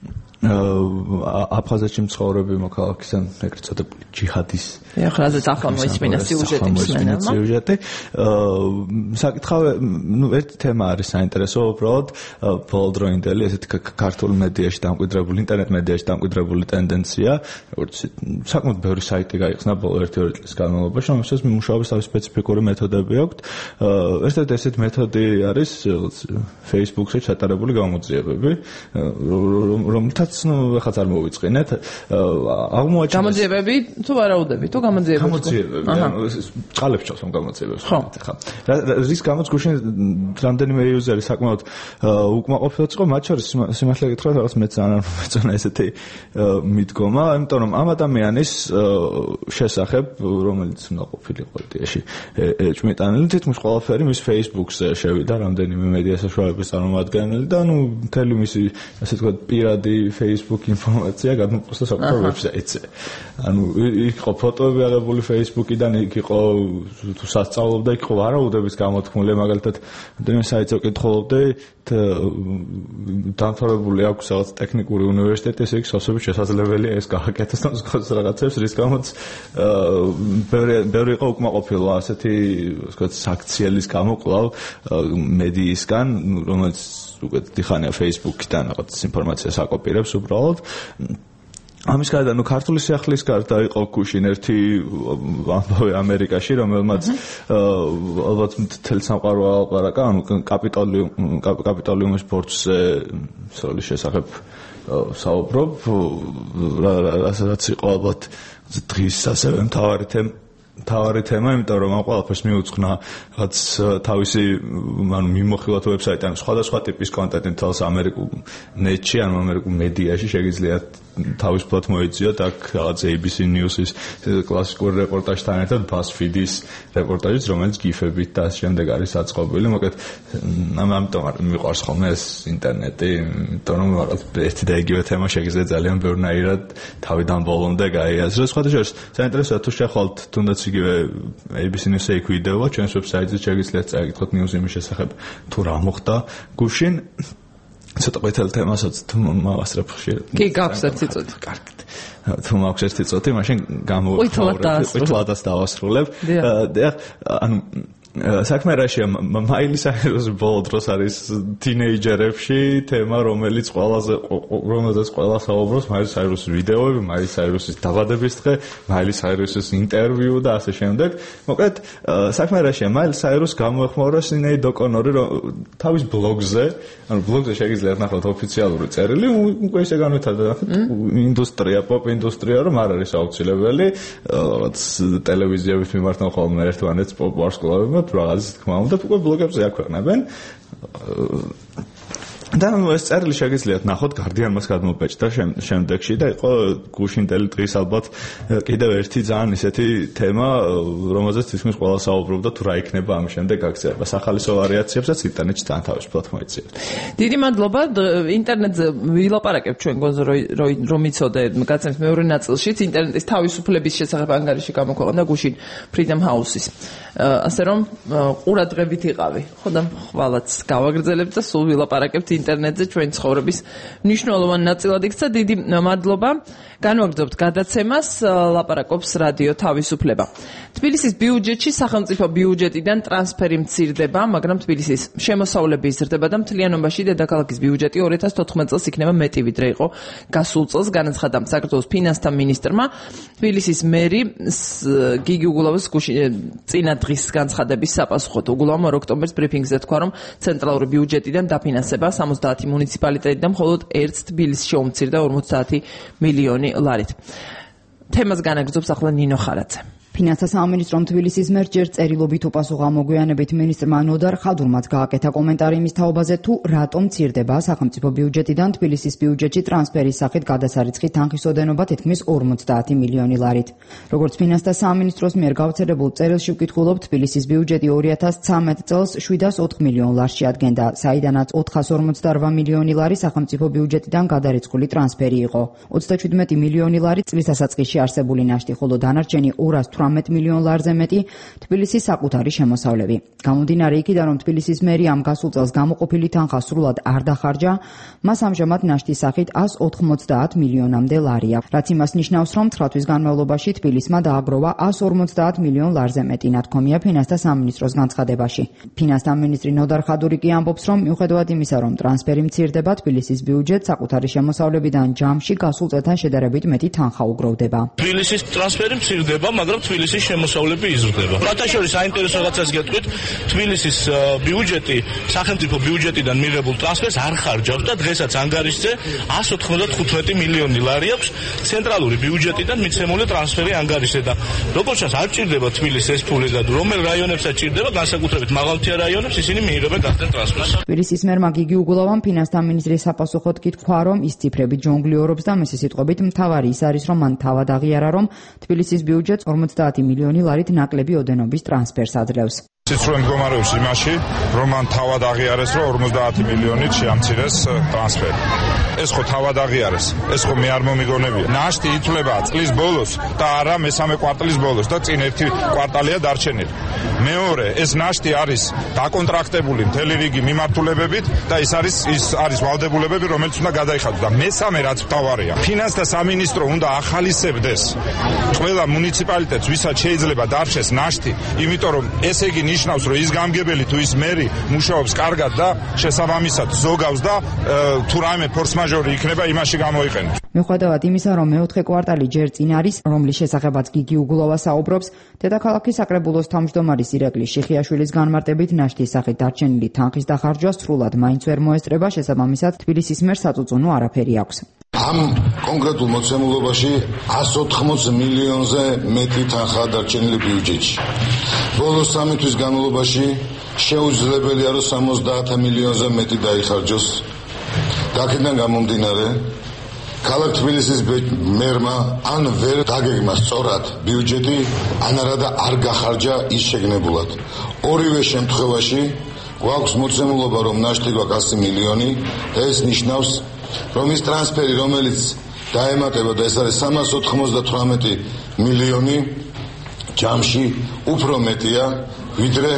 აფხაზეთში მცხოვრები მოქალაქისგან ეგრეთ წოდებული ჯიჰადის. ახლაზეც ახლა მოისმინა სიუჟეტი მსმენელმა. სიუჟეტი. საკითხავე, ერთი თემა არის საინტერესო, უბრალოდ ბოლდროინდელი, ესეთი ქართულ მედიაში დამკვიდრებული, ინტერნეტ მედიაში დამკვიდრებული ტენდენცია, როგორც საკმაოდ ბევრი საიტი გაიხსნა ბოლო 1-2 წლის განმავლობაში, რომელსაც მიმუშავების თავის სპეციფიკური მეთოდები აქვს. ერთ-ერთი ესეთი მეთოდი არის Facebook-ში ჩატარებული გამოძიებები, რომელთაც ეხლა არ მოვიწყინეთ. აღმოაჩინეს გამოძიებები თუ ვარაუდები, თუ გამოძიებები. წყალებს ჩავს ამ გამოძიებებს. ხო. რის გამოც გუშინ რამდენიმე იუზერი საკმაოდ უკმაყოფილოც იყო, მათ შორის სიმართლე გითხრათ, რაღაც მეც არ მეწონა ესეთი მიდგომა, იმიტომ რომ ამ ადამიანის შესახებ, რომელიც უნდა ყოფილიყო იდეაში ეჭვმიტანილი, თითქმის ყველაფერი მის Facebook-ზე შევიდა, რამდენიმე მედია საშუალების წარმომადგენელი და მთელი მისი ასე ვთქვათ პირადი Facebook ინფორმაცია გადმოგვწევს საკუთარ ვებსაიტზე. ანუ იქ იყო ფოტოები აღებული Facebook-იდან, იქ იყო თუ სასწავლობდა, იქ იყო ვარაუდების გამოთქმული, მაგალითად, დემე საიტზე ვკითხულობდი, დამთავრებული აქვს რაღაც ტექნიკური უნივერსიტეტი, ესე იგი სავსებით შესაძლებელია ეს გააკეთოს და მსგავს რაღაცებს, რის გამოც ბევრი იყო უკმაყოფილო ასეთი, ვთქვათ, საქციელის გამოკვლავ მედიისგან, რომელიც უკვე დიხანია Facebook-დან რაღაც ინფორმაციას აკოპირებს უბრალოდ. ამის გარდა, ქართული სიახლის გარდა იყო გუშინ ერთი ამბავი ამერიკაში, რომელმაც ალბათ მთელი სამყარო ალყარაკა, კაპიტოლიუმის ბორცვზე სროლის შესახებ საუბრობ, რაც იყო ალბათ დღის ასევე მთავარი თემა, იმიტომ რომ ამ ყველაფერს მიუძღვნა რაღაც თავისი მიმოხილვათა ვებსაიტი, სხვადასხვა ტიპის კონტენტი თავს ამერიკულ ნეტში, ამერიკულ მედიაში შეგიძლიათ თავისუფლად მოეძიოთ, აქ რაღაც ABC News-ის კლასიკური რეპორტაჟთან ერთად BuzzFeed-ის რეპორტაჟიც, რომელიც გიფებით და ამ შემდეგ არის აწყობილი, მოკლედ ამიტომ მიყვარს ხოლმე ეს ინტერნეტი, იმიტომ რომ რაღაც ერთი და იგივე თემა შეგიძლიათ ძალიან ბევრნაირად თავიდან ბოლომდე გაიაზროს. სხვადასხვა საინტერესოა თუ შეხვალთ თუნდაც იგივე ABC News-ი იქ ვიდეოა, ჩვენს ვებსაიტზე შეგიძლიათ წაიკითხოთ ნიუზი იმის შესახებ, თუ რა მოხდა გუშინ. ცოტა ყვითელ თემასაც თუ მოვასწრებ ხშირად. კი, გაქვს ერთი წუთი. კარგით. თუ მაქვს ერთი წუთი, მაშინ ყვითლადაც დავასრულებ. და ანუ საქმე რაშია, მაილი საირუსი ბოლო დროს არის თინეიჯერებში თემა, რომელზეც ყველა საუბრობს, მაილი საირუსის ვიდეოები, მაილი საირუსის დაბადების დღე, მაილი საირუსის ინტერვიუ და ასე შემდეგ. მოკლედ, საქმე რაშია, მაილი საირუსს გამოეხმაურა სინეიდ ოკონორი თავის ბლოგზე, ანუ ბლოგზე შეგიძლიათ ნახოთ ოფიციალური წერილი, უკვე ისე განვითარდა ინდუსტრია, პოპ ინდუსტრია, რომ არ არის აუცილებელი, რაღაც ტელევიზიებით მიმართავ ხოლმე ერთმანეთს პოპ ვარსკვლავებმა რაღაც თქმა უნდა, უკვე ბლოგებზე აქვეყნებენ. და ეს წერილი შეგიძლიათ ნახოთ Guardian-მას გადმობეჭდა შემდეგში და იყო გუშინდელი დღის ალბათ კიდევ ერთი ძალიან ისეთი თემა, რომელზეც თითქმის ყველა საუბრობდა თუ რა იქნება ამ შემდეგ გაქცევა. სახალისო ვარიაციებსაც ინტერნეტში ძალიან თავისუფლად მოეწია. დიდი მადლობა. ინტერნეტზე ვილაპარაკებ ჩვენ გონზო რომ იცოდე გაცემის მეორე ნაწილშიც ინტერნეტის თავისუფლების შესახებ ანგარიში გამოქვეყნდა გუშინ Freedom House-ის. ასე რომ ყურადღებით იყავი. ხო და ხვალაც გავაგრძელებთ და სულ ვილაპარაკებთ ინტერნეტზე ჩვენ ცხოვრების მნიშვნელოვანი ნაწილად იქცა. დიდი მადლობა. განვაგრძობთ გადაცემას, ლაპარაკობს რადიო თავისუფლება. თბილისის ბიუჯეტში სახელმწიფო ბიუჯეტიდან ტრანსფერი მცირდება, მაგრამ თბილისის შემოსავლები იზრდება და მთლიანობაში დედაქალაქის ბიუჯეტი 2014 წელს იქნება მეტი ვიდრე იყო გასულ წელს, განაცხადა საქართველოს ფინანსთა მინისტრმა. თბილისის მერი გიგი უგულავას წინა დღის განცხადების საპასუხოდ. უგულავმა ოქტომბრის ბრიფინგზე თქვა, რომ ცენტრალური ბიუჯეტიდან დაფინანსება 70 მუნიციპალიტეტი და მხოლოდ ერთ თბილისს შეუმცირდა 50 მილიონი ლარით. თემას განაგრძობს ახლა ნინო ხარაძე. ფინანსთა სამინისტრომ თბილისის მიერ ჯერ წერილობით უპასუხა მოგვიანებით მინისტრმა ნოდარ ხადურმაც გააკეთა კომენტარი იმის თაობაზე თუ რატომ მცირდება სახელმწიფო ბიუჯეტიდან თბილისის ბიუჯეტში ტრანსფერის სახით გადასარიცხი თანხისოდენობა თითქმის 50 მილიონი ლარით. როგორც ფინანსთა სამინისტროს მიერ გავრცელებულ წერილში ვკითხულობთ, თბილისის ბიუჯეტი 2013 წელს 720 მილიონ ლარს შეადგენდა, საიდანაც 458 მილიონი ლარი სახელმწიფო ბიუჯეტიდან გადარიცხული ტრანსფერი იყო. 37 მილიონი ლარი წლის დასაწყისში არსებული ნაშთი, ხოლო დანარჩენი 218 მილიონ ლარზე მეტი თბილისის საკუთარი შემოსავლები. გამომდინარე იქიდან, რომ თბილისის მერი ამ გასულ წელს გამოყოფილი თანხა სრულად არ დახარჯა, მას ამჟამად ნაშთის სახით 190 მილიონამდე ლარია, რაც იმას ნიშნავს, რომ 9 თვის განმავლობაში თბილისმა დააგროვა 150 მილიონ ლარზე მეტი, ნათქვამია ფინანსთა სამინისტროს განცხადებაში. ფინანსთა მინისტრი ნოდარ ხადური კი ამბობს, რომ მიუხედავად იმისა, რომ ტრანსფერი მცირდება, თბილისის ბიუჯეტს საკუთარი შემოსავლებიდან ჯამში გასულ წელთან შედარებით მეტი თანხა უგროვდება. თბილისის ტრანსფერი მცირდება, მაგრამ თბილისის შემოსავლები იზრდება. რატაშორის საინტერესო რაღაცას გეტყვით, თბილისის ბიუჯეტი სახელმწიფო ბიუჯეტიდან მიღებულ ტრანსფერს არ ხარჯავს და დღესაც ანგარიშზე 195 მილიონი ლარი აქვს ცენტრალური ბიუჯეტიდან მიცემული ტრანსფერი ანგარიშზე და როგორც ჩანს არ ჭირდება თბილისის ეს ფული და რომელ რაიონებსაც ჭირდება, განსაკუთრებით მაღალმთიან რაიონებს ისინი მიიღებენ გახდენ ტრანსფერს. თბილისის მერმა გიგი უგულავამ ფინანსთა მინისტრის საპასუხოდ კი თქვა, რომ ის ციფრებით ჯონგლიორობს და მისი სიტყვებით მთავარი ის არის, რომ მან თავად აღიარა, რომ თბილისის ბიუჯეტს 50 მილიონი ლარით ნაკლები ოდენობის ტრანსფერს აძლევს. ციცრო მდგომარეობს იმაში, რომ მან თავად აღიარეს, რომ 50 მილიონით შეამცირეს ტრანსფერი. ეს ხო თავად აღიარეს, ეს ხო მე არ მომიგონებია. ნაშთი ითვლება წლის ბოლოს და არა მესამე კვარტალის ბოლოს და წინ ერთი კვარტალია დარჩენილი. მეორე, ეს ნაშთი არის დაკონტრაქტებული მთელი რიგი მიმართულებებით და ის არის ვალდებულებები, რომელიც უნდა გადაიხადოს და მესამე რაც მთავარია, ფინანსთა სამინისტრო უნდა ახალისებდეს ყველა მუნიციპალიტეტს, ვისაც შეიძლება დარჩეს ნაშთი, იმიტომ რომ ესე იგი ნიშნავს, რომ ის გამგებელი თუ ის მერი მუშაობს კარგად და შესაბამისად ზოგავს და თუ რაიმე ფორს-მაჟორი იქნება, იმაში გამოიყენებს. მიუხედავად იმისა, რომ მეოთხე კვარტალი ჯერ წინ არის, რომლის შესახებაც გიგი უგულავა საუბრობს, დედაქალაქის საკრებულოს თავმჯდომარის ირაკლი შიხიაშვილის განმარტებით ნაშთის სახით დარჩენილი თანხის დახარჯვა სრულად მაინც ვერ მოესწრება, შესაბამისად თბილისის მერს საწუწუნო არაფერი აქვს. ამ კონკრეტულ მოცემულობაში 180 მილიონზე მეტი თანხაა დარჩენილი ბიუჯეტში. ბოლოს 3 თვის განმავლობაში შეუძლებელია, რომ 70 მილიონზე მეტი დაიხარჯოს. აქედან გამომდინარე, ქალაქ თბილისის მერმა ან ვერ დაგეგმა სწორად ბიუჯეტი, ან არადა არ გახარჯა ის შეგნებულად. ორივე შემთხვევაში გვაქვს მოცემულობა, რომ ნაშთი გვაქვს 100 მილიონი და ეს ნიშნავს, რომ ის ტრანსფერი, რომელიც დაემატება და ეს არის 398 მილიონი, ჯამში უფრო მეტია, ვიდრე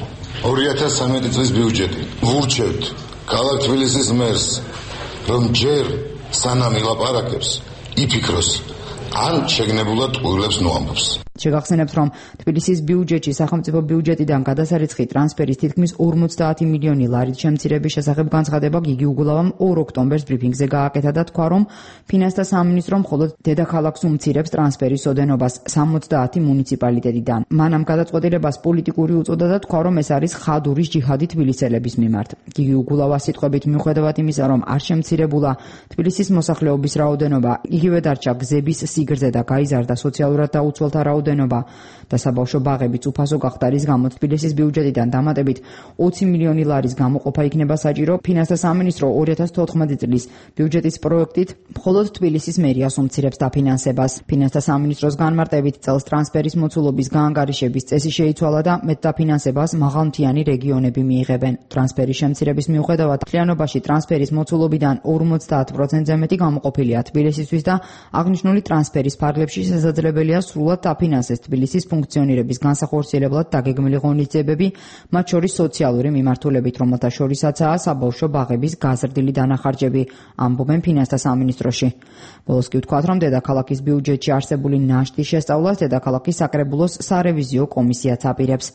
2013 წლის ბიუჯეტი. ვურჩევთ ქალაქ თბილისის მერს, რომ ჯერ სანამ ილაპარაკებს, იფიქროს, ან შეგნებულად ყურებს ნოამბობს. შეგახსენებთ, რომ თბილისის ბიუჯეტში სახელმწიფო ბიუჯეტიდან გადასარიცხი ტრანსფერის თითქმის 50 მილიონი ლარით შემცირების შესახებ განცხადება გიგი უგულავამ 2 ოქტომბერს ბრიფინგზე გააკეთა და თქვა, რომ ფინანსთა სამინისტრო მხოლოდ დედაქალაქს უმცირებს ტრანსფერის ოდენობას 70 მუნიციპალიტეტიდან. მან ამ გადაწყვეტილებას პოლიტიკური უწოდა და თქვა, რომ ეს არის ხადურის ჯიჰადი თბილისელების მიმართ. გიგი უგულავას სიტყვებით, მიუხედავად იმისა, რომ არ შემცირებულა თბილისის მოსახლეობის რაოდენობა, იგივე დარჩა გზების სიგრძე და გაიზარდა სოციალურად დაუცველთა რაოდენობა და საბავშვო ბაღებიც უფასო გახდა, რის გამო თბილისის ბიუჯეტიდან დამატებით 20 მილიონი ლარის გამოყოფა იქნება საჭირო. ფინანსთა სამინისტრო 2014 წლის ბიუჯეტის პროექტით მხოლოდ თბილისის მერიას უმცირებს დაფინანსებას. ფინანსთა სამინისტროს განმარტებით წელს ტრანსფერის მოცულობის გაანგარიშების წესი შეიცვალა და მეტდაფინანსებას მაღალმთიანი რეგიონები მიიღებენ. ტრანსფერის შემცირების მიუხედავად მთლიანობაში ტრანსფერის მოცულობიდან 50%-ზე მეტი გამოყოფილია თბილისისთვის და აღნიშნული ტრანსფერის ფარგლებში შესაძლებელია სრულად დაფინანსებას თბილისის ფუნქციონირების განსახორციელებლად დაგეგმილი ღონისძიებები, მათ შორის სოციალური მიმართულებით, რომელთა შორისაცაა საბავშვო ბაღების გაზრდილი დანახარჯები, ამბობენ ფინანსთა სამინისტროში. ბოლოს კი ვთქვათ, რომ დედაქალაქის ბიუჯეტში არსებული ნაშთის შესწავლას დედაქალაქის საკრებულოს სარევიზიო კომისიაც აპირებს.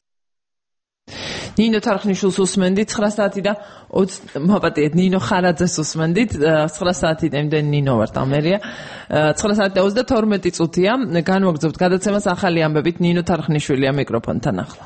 ნინო თარხნიშვილს უსმენდით 9 საათი და 20 მოპატიეთ ნინო ხარაძეს უსმენდით 9 საათიდან იმდენ ნინო ვარ ამერია 9 საათი და 32 წუთია განვაგრძობთ გადაცემას ახალი ამბებით ნინო თარხნიშვილია მიკროფონთან ახლა.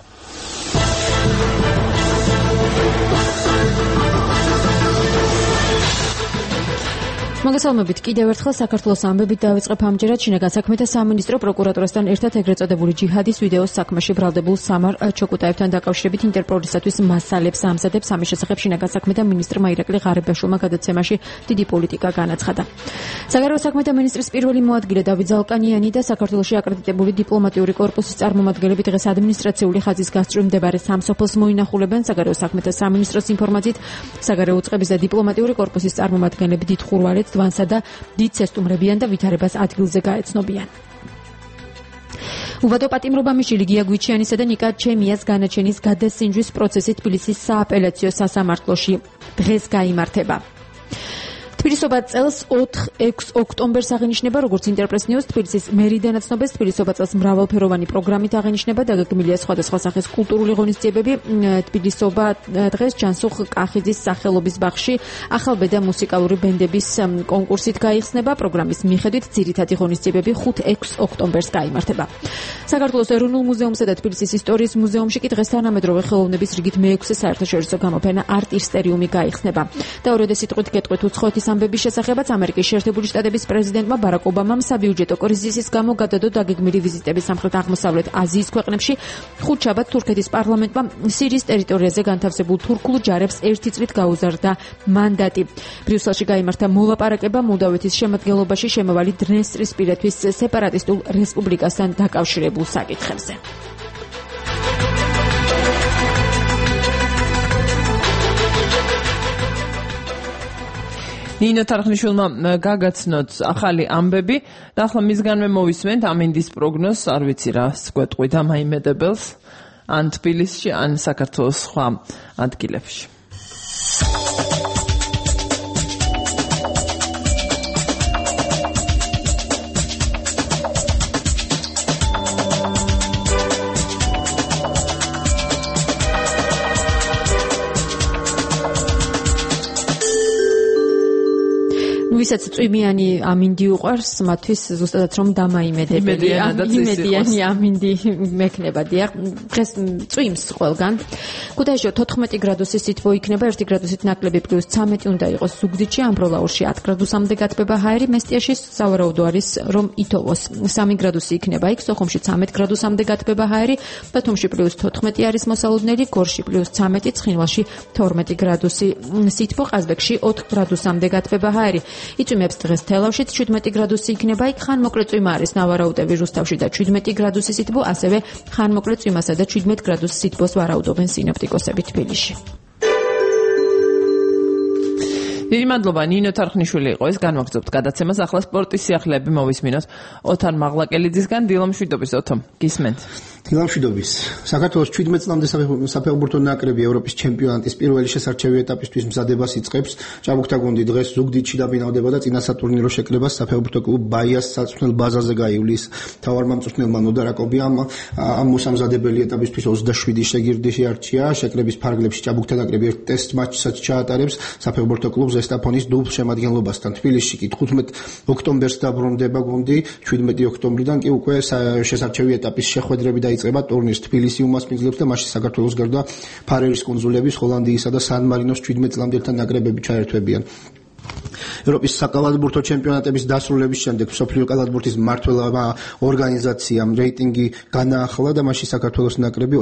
მოგესალმებით კიდევ ერთხელ საქართველოს ამბებით დავიწყებ ამჯერად შინაგან საქმეთა სამინისტრო პროკურატურასთან ერთად ეგრეთ წოდებული ჯიჰადის ვიდეოს საქმეში ბრალდებულ სამარ ჩოკუტაევთან დაკავშირებით ინტერპოლისათვის მასალებს ამზადებს. ამის შესახებ შინაგან საქმეთა მინისტრმა ირაკლი ღარიბაშვილმა გადაცემაში დიდი პოლიტიკა განაცხადა. საგარეო საქმეთა მინისტრის პირველი მოადგილე დავით ზალკანიანი და საქართველოში აკრედიტებული დიპლომატიური კორპუსის წარმომადგენლები დღეს ადმინისტრაციული ხაზის გასწვრივ მდებარე სამსოფლოს მოინახულებენ. საგარეო საქმეთა სამინისტროს ინფორმაციით საგარეო უწყების და დიპლომატიური კორპუსის წარმომადგენლები დიდ ხურვალეთს დვანსა და დიდ ცესტუმრებიან და ვითარებას ადგილზე გაეცნობიან. უვადო პატიმრობამიშვილი გია გვიჩიანისა და ნიკა ჩემიას განაჩენის გადასინჯვის პროცესი თბილისის სააპელაციო სასამართლოში დღეს გაიმართება. თბილისობა წელს 4-6 ოქტომბერს აღინიშნება, როგორც ინტერპრეს ნიუს თბილისის მერიდან აცნობეს. თბილისობა წელს მრავალფეროვანი პროგრამით აღინიშნება, დაგეგმილია სხვადასხვა სახის კულტურული ღონისძიებები. თბილისობა დღეს ჯანსუხ კახიძის სახელობის ბაღში ახალბედა მუსიკალური ბენდების კონკურსით გაიხსნება. პროგრამის მიხედვით ძირითადი ღონისძიებები 5-6 ოქტომბერს გაიმართება. საქართველოს ეროვნულ მუზეუმსა და თბილისის ისტორიის მუზეუმში კი დღეს თანამედროვე ხელოვნების რიგით მე-6 საერთაშორისო გამოფენა არტ ისტერიუმი გაიხსნება. და ორედი სიტყვით გეტყვით უცხოეთის ამბების შესახებაც ამერიკის შეერთებული შტატების პრეზიდენტმა ბარაკ ობამამ საბიუჯეტო კრიზისის გამო გადადო დაგეგმილი ვიზიტები სამხრეთ აღმოსავლეთ აზიის ქვეყნებში. ხუთშაბათ თურქეთის პარლამენტმა სირიის ტერიტორიაზე განთავსებულ თურქულ ჯარებს 1 წლით გაუზარდა მანდატი. ბრიუსელში გაიმართა მოლაპარაკება მოლდოვეთის შემადგენლობაში შემავალი დნესტრისპირეთის სეპარატისტულ რესპუბლიკასთან დაკავშირებულ საკითხებზე. ნინო თარხნიშვილმა გაგაცნოთ ახალი ამბები და ახლა მისგანვე მოვისმენთ ამინდის პროგნოზს, არ ვიცი რა გვეტყვით ამ აიმედებელს, ან თბილისში, ან საქართველოს სხვა ადგილებში. ვისაც წვიმიანი ამინდი უყვარს, მათთვის ზუსტად რომ იმედიანი ამინდი მექნება. დიახ, დღეს წვიმს ყველგან. ქუთაისში 14 გრადუსის სითბო იქნება, 1 გრადუსით ნაკლები პლუს 13 უნდა იყოს ზუგდიდში, ამბროლაურში 10 გრადუსამდე გათბება ჰაერი, მესტიაში სავარაუდო არის რომ ითოვოს 3 გრადუსი იქნება იქ, სოხუმში 13 გრადუსამდე გათბება ჰაერი, ბათუმში პლუს 14 არის მოსალოდნელი, გორში პლუს 13, ცხინვალში 12 გრადუსი სითბო, ყაზბეგში 4 გრადუსამდე გათბება ჰაერი. იწვიმებს დღეს თელავშიც 17 გრადუსი იქნება იქ, ხანმოკლე წვიმა არის ნავარაუდები რუსთავში და 17 გრადუსი სითბო, ასევე ხანმოკლე წვიმასა და 17 გრადუსი სითბოს ვარაუდობენ სინოპტიკოსები თბილისში. დიდი მადლობა ნინო თარხნიშვილი იყო ეს, განვაგრძობთ გადაცემას. ახლა სპორტის სიახლეები მოვისმინოთ ოთარ მაღლაკელიძისგან. დილამშვიდობის ოთო, გისმენთ. დილამშვიდობის. საქართველოს 17 წლამდე საფეხბურთო ნაკრები ევროპის ჩემპიონატის პირველი შესარჩევი ეტაპისთვის მზადებას იწყებს. ჭაბუკთა გუნდი დღეს ზუგდიდში დაბინავდება და წინა სატურნირო შეკრებას საფეხბურთო კლუბ ბაიას საწვრთნელ ბაზაზე გაივლის. თავარმამწვრთნელმა ნოდა რაკობიამ ამ მოსამზადებელი ეტაპისთვის 27 შეგირდი შეარჩია. შეკრების ფარგლებში ჭაბუკთა ნაკრები ერთ ტესტ მატჩსაც ჩაატარებს საფეხბურთო კლუბ ზესტაფონის დუბლ შემადგენლობასთან. თბილისში კი 15 ოქტომბერს დაბრუნდება გუნდი, 17 ოქტომბრიდან კი უკვე შესარჩევი ეტაპის შეხვედრები დაიწყება ტურნირს. თბილისი უმასპინძლებს და მასში საქართველოს გარდა ფარერის კუნძულების, ჰოლანდიისა და სან მარინოს 17 წლამდე ერთად ნაკრებები ჩაერთვებიან. ევროპის საკალათბურთო ჩემპიონატების დასრულების შემდეგ მსოფლიო კალათბურთის მმართველობა ორგანიზაციამ რეიტინგი განაახლა და მასში საქართველოს ნაკრები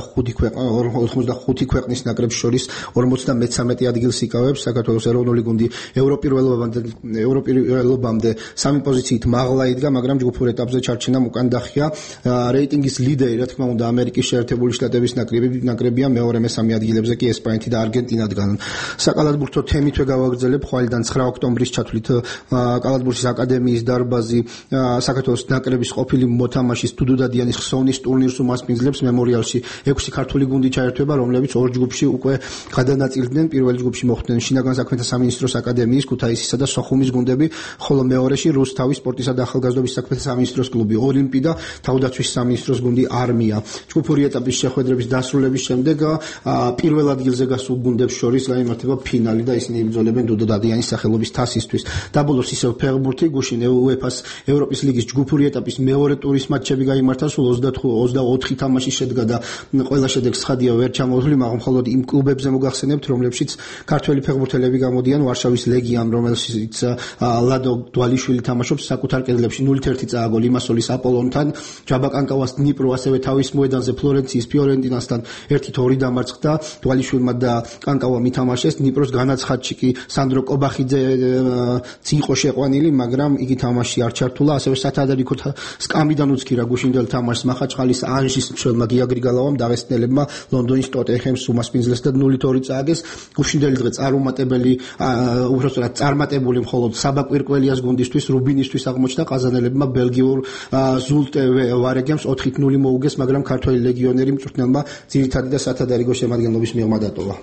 85 ქვეყნის ნაკრებს შორის 53 ადგილს იკავებს. საქართველოს ეროვნული გუნდი ევროპირველობამდე 3 პოზიციით მაღლა იდგა, მაგრამ ჯგუფურ ეტაპზე ჩარჩენამ უკან დახია. რეიტინგის ლიდერი, რა თქმა უნდა, ამერიკის შეერთებული შტატების ნაკრებია, მეორე მესამე ადგილებზე კი ესპანეთი და არგენტინა დგანან. საკალათბურთო თემითვე გავაგრძელებ. ხვალიდან 9 ოქტომბრის ჩათვლით კალათბურთის აკადემიის დარბაზი საქართველოს ნაკრების ყოფილი მოთამაშის დუდუ დადიანის ხსოვნის ტურნირს უმასპინძლებს. მემორიალში 6 ქართული გუნდი ჩაერთვება, რომლებიც ორ ჯგუფში უკვე გადანაწილდნენ. პირველ ჯგუფში მოხვდნენ შინაგან საქმეთა სამინისტროს აკადემიის, ქუთაისისა და სოხუმის გუნდები, ხოლო მეორეში რუსთავის სპორტისა და ახალგაზრდობის საქმეთა სამინისტროს კლუბი ოლიმპი და თავდაცვის სამინისტროს გუნდი არმია. ჯგუფური ეტაპის შეხვედრების დასრულების შემდეგ პირველ ადგილზე გასულ გუნდებს შორის გაიმართება ფინალი და ისინი იბრძოლებენ დუდუ დადიანის სახელობის თასისთვის. დაბოლოს ისევ ფეხბურთი გუშინ UEFA-ს ევროპის ლიგის ჯგუფური ეტაპის მეორე ტურის მატჩები გაიმართა, სულ 24 თამაში შედგა და ყველა შედეგს ცხადია ვერ ჩამოთვლი, მაგრამ მხოლოდ იმ კლუბებზე მოგახსენებთ, რომლებშიც ქართველი ფეხბურთელები გამოდიან. ვარშავის ლეგიამ, რომელშიც ლადო დვალიშვილი თამაშობს, საკუთარ კედლებში 0-1 წააგო ლიმასოლის აპოლონთან, ჯაბაკანკავას დნიპრო ასევე თავის მოედანზე ფლორენციის ფიორენტინასთან 1-2 დამარცხდა. დვალიშვილმა და კანკავამ ითამაშეს. დნიპროს განაცხადში კი სანდრო კობახიძე იყო შეყვანილი, მაგრამ იგი თამაში არ ჩართულა. ასევე სათადარიქო სკამიდან უცქირა გუშინდელ თამაშს მახაჩყალის ანჟის მშველმა გიაგრიგალავამ დაღესტნელებმა ლონდონის ტოტენჰემს უმასპინძლეს და 0-2 წააგეს. გუშინდელი დღე უბრალოდ წარმატებული მხოლოდ საბა კვირკველიას გუნდისთვის, რუბინისთვის აღმოჩნდა. ყაზანელებმა ბელგიურ ზულტე ვარეგემს 4-0 მოუგეს, მაგრამ ქართველი ლეგიონერი მწვრთნელმა ძირითადი და სათადარიგო შემადგენლობის მიღმა დატოვა.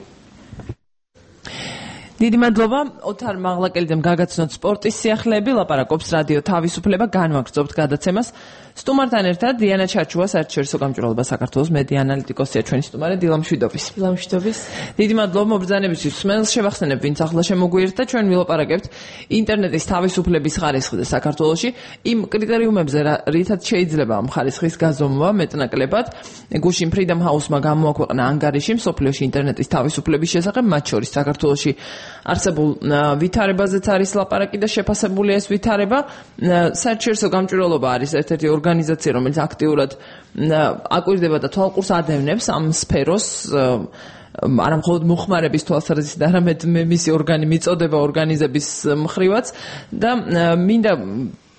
დიდი მადლობა ოთარ მაღლაკელიძემ გაგაცნოთ სპორტის სიახლეები. ლაპარაკობს რადიო თავისუფლება, განვაგრძობთ გადაცემას. სტუმართან ერთად დიანა ჩარჩუა, საერთაშორისო გამჭვირვალობა საქართველოს მედია ანალიტიკოსია, ჩვენი სტუმარი. დილამშვიდობის. დილამშვიდობის. დიდი მადლობა მობრძანებისთვის. მსმენელს შევახსენებ, ვინც ახლა შემოგვიერთდა, ჩვენ ვილაპარაკებთ ინტერნეტის თავისუფლების ხარისხზე საქართველოში, იმ კრიტერიუმებზე, რითაც შეიძლება ამ ხარისხის გაზომვა მეტნაკლებად. გუშინ Freedom House-მა გამოაქვეყნა ანგარიში მსოფლიოში ინტერნეტის თავისუფლების შესახებ, მათ შორის საქართველოში არსებულ ვითარებაზეც არის ლაპარაკი და შეფასებულია ეს ვითარება. საერთაშორისო გამჭვირვალობა არის ერთ-ერთი ორგანიზაცია, რომელიც აქტიურად აკვირდება და თვალყურს ადევნებს ამ სფეროს, არა მხოლოდ მოხმარების თვალსაზრისით, არამედ მისი მიწოდება ორგანიზების მხრივაც და მინდა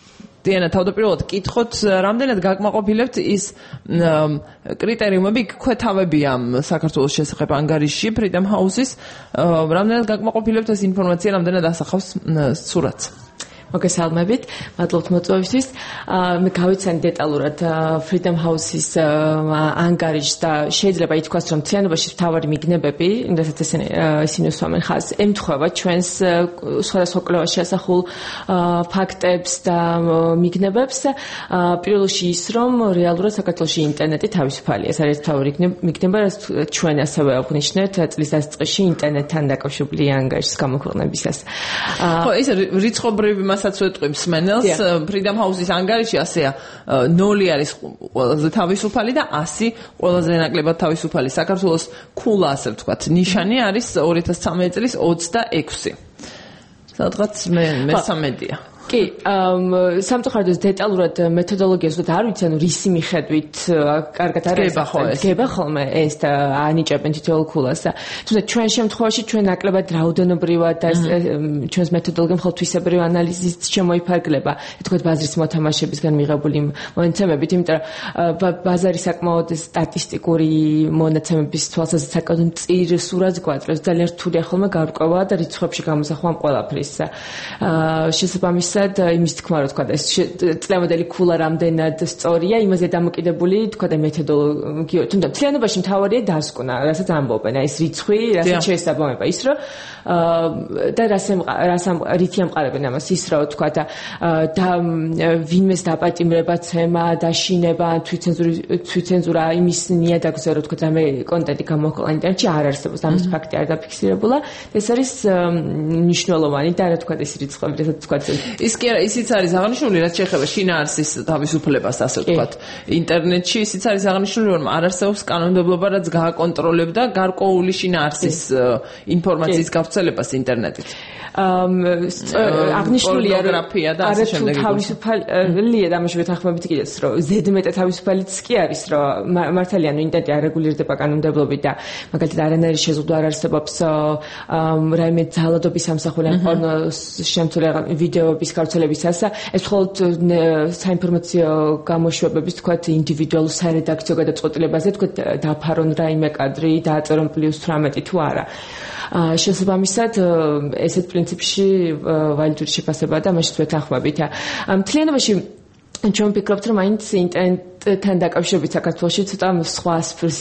დიანა, თავდაპირველად კითხოთ, რამდენად გაკმაყოფილებთ ის კრიტერიუმები გვხვეთავებია საქართველოს შესახებ ანგარიშში Freedom House-ის, რამდენად გაკმაყოფილებთ ეს ინფორმაცია, რამდენად ასახავს სურათს? მოგესალმებით, მადლობთ მოწვევისთვის. მე გავიცანი დეტალურად Freedom House-ის ანგარიშს და შეიძლება ითქვას, რომ მთლიანობაში მთავარი მიგნებები, რასაც ისინი უსვამენ ხაზს, ემთხვევა ჩვენს სხვადასხვა კვლევაში ასახულ ფაქტებს და მიგნებებს. პირველში ის, რომ რეალურად საქართველოში ინტერნეტი თავისუფალია. ეს არის მთავარი მიგნება, რაც ჩვენ ასევე აღნიშნეთ წლის დასაწყისში ინტერნეტთან დაკავშირებული ანგარიშის გამოქვეყნებისას. ხო, ეს რიცხობრივი მასაც ვეტყვი მსმენელს, Freedom House-ის ანგარიში ასეა, 0 არის ყველაზე თავისუფალი და 100 ყველაზე ნაკლებად თავისუფალი. საქართველოს ქულა, ასე ვთქვათ, ნიშანი არის 2013 წლის 26. სადღაც მე-13-ია. კი, სამწუხაროდ დეტალურად მეთოდოლოგიას ვთქვათ, არ ვიცი, ანუ რისი მიხედვით კარგად არის გება ხოლმე ეს და ანიჭებენ თითოეულ ქულას და თუმცა ჩვენ შემთხვევაში ჩვენ ნაკლებად რაოდენობრივად და ჩვენს მეთოდოლოგიამ მხოლოდ თვისებრივი ანალიზით შემოიფარგლება, ეთქვათ ბაზრის მოთამაშებისგან მიღებული მონაცემებით, იმიტომ რომ ბაზარი საკმაოდ სტატისტიკური მონაცემების თვალსაზრისით საკმაოდ მწირ სურათს გვაძლევს, ძალიან რთულია ხოლმე გარკვევა და რიცხვებში გამოსახვა ამ ყველაფრის. შესაბამისად იმის თქმა რომ თქვა ეს წლევანდელი ქულა რამდენად სწორია, იმაზე დამოკიდებული თქვა და მეთოდოლოგია. თუმცა მთლიანობაში მთავარია დასკვნა, რასაც ამბობენ, ეს რიცხვი, რასაც შეესაბამება ის, რომ და რას რითი ამყარებენ ამას ის, რომ თქვა და ვინმეს დაპატიმრება, ცემა, დაშინება, თვითცენზურა იმის ნიადაგზე, რომ თქვა და მე კონტენტი გამოქვეყნე ინტერნეტში არ არსებობს, ამის ფაქტი არ დაფიქსირებულა. ეს არის მნიშვნელოვანი და რა თქვა ეს რიცხვები, რასაც თქვა ის კი არა, ისიც არის აღნიშნული, რაც შეეხება შინაარსის თავისუფლებას, ასე ვთქვათ, ინტერნეტში ისიც არის აღნიშნული, რომ არ არსებობს კანონმდებლობა, რაც გააკონტროლებდა გარკვეული შინაარსის ინფორმაციის გავრცელებას ინტერნეტით. აღნიშნულია პორნოგრაფია და ასე შემდეგ. თავისუფალია და ამაში ვეთანხმებით კიდეც, რომ ზედმეტად თავისუფალიც კი არის, რომ მართალია, ნუ ინტერნეტი არ რეგულირდება კანონმდებლობით და მაგალითად არანაირი შეზღუდვა არ არსებობს რაიმე ძალადობის სამსახური ან პორნოს შემცველი ვიდეოების გავრცელებისას. ეს მხოლოდ საინფორმაციო გამოშვებების, თქვათ, ინდივიდუალურ სარედაქციო გადაწყვეტილებაზე, თქვათ, დაფარონ რაიმე კადრი, დააწერონ +18 თუ არა. შესაბამისად, ესეთ პრინციპში ვალიდური შეფასება და მაშინ ვეთანხმებით. მთლიანობაში ჩვენ ვფიქრობთ, რომ მაინც ინტერნეტთან დაკავშირებით საქართველოში ცოტა სხვა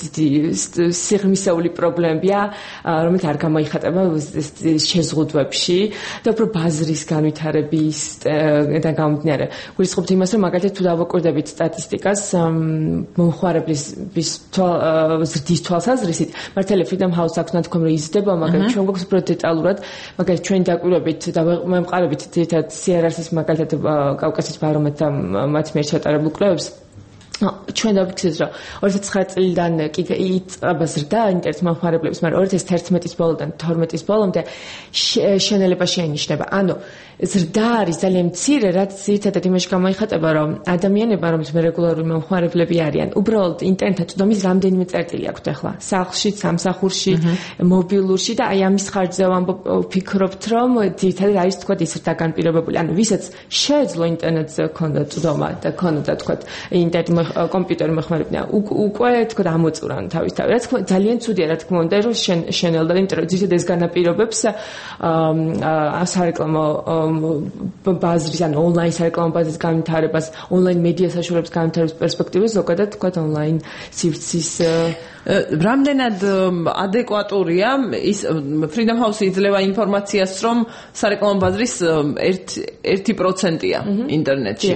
სიღრმისეული პრობლემებია, რომელიც არ გამოიხატება შეზღუდვებში და უფრო ბაზრის განვითარებისგან გამომდინარე. გვიწყობთ იმას, რომ მაგალითად თუ დავაკვირდებით სტატისტიკას მომხმარებლის ზრდის თვალსაზრისით, მართალია Freedom House აქვს ნათქვამი, რომ იზრდება, მაგრამ ჩვენ გვაქვს უფრო დეტალურად, მაგალითად ჩვენ დაკვირვებით და მემყარებით თითქოს CRS-ის მაგალითად კავკასიის ბარომეტრ მათ მიერ ჩატარებულ კვლევებს. ჩვენ დავფიქსირეთ, რომ 2009 წლიდან კი იწყება ზრდა ინტერნეტ მომხმარებლების, მაგრამ 2011 ბოლოდან 12 ბოლომდე შენელება შეინიშნება. ანუ ზრდა არის ძალიან მცირე, რაც ძირითადად იმაში გამოიხატება, რომ ადამიანებმა, რომლებიც რეგულარული მომხმარებლები არიან, უბრალოდ ინტერნეტად წვდომის რამდენიმე წერტილი აქვთ ახლა. სახლში, სამსახურში, მობილურში და აი ამის ხარჯზე ვფიქრობთ, რომ ძირითადად არის თქვა ის დაგანპირობებული. ანუ ვისაც შეეძლო ინტერნეტზე ქონდა წვდომა და ქონდა თქვა ინტერნეტ კომპიუტერი მოხმარებდა, უკვე თქვა ამოწურან თავის. რაც ძალიან ცუდია, რა თქმა უნდა, რომ შენელდა, იმიტომ რომ ძირითადად ეს განაპირობებს სარეკლამო ბაზრის, ანუ ონლაინ სარეკლამო ბაზრის განვითარებას, ონლაინ მედია საშუალებების განვითარების პერსპექტივას, ზოგადად თქვა ონლაინ სივრცის რამდენად ადეკვატურია ის Freedom House იძლევა ინფორმაციას, რომ სარეკლამო ბაზრის 1%-ია ინტერნეტში.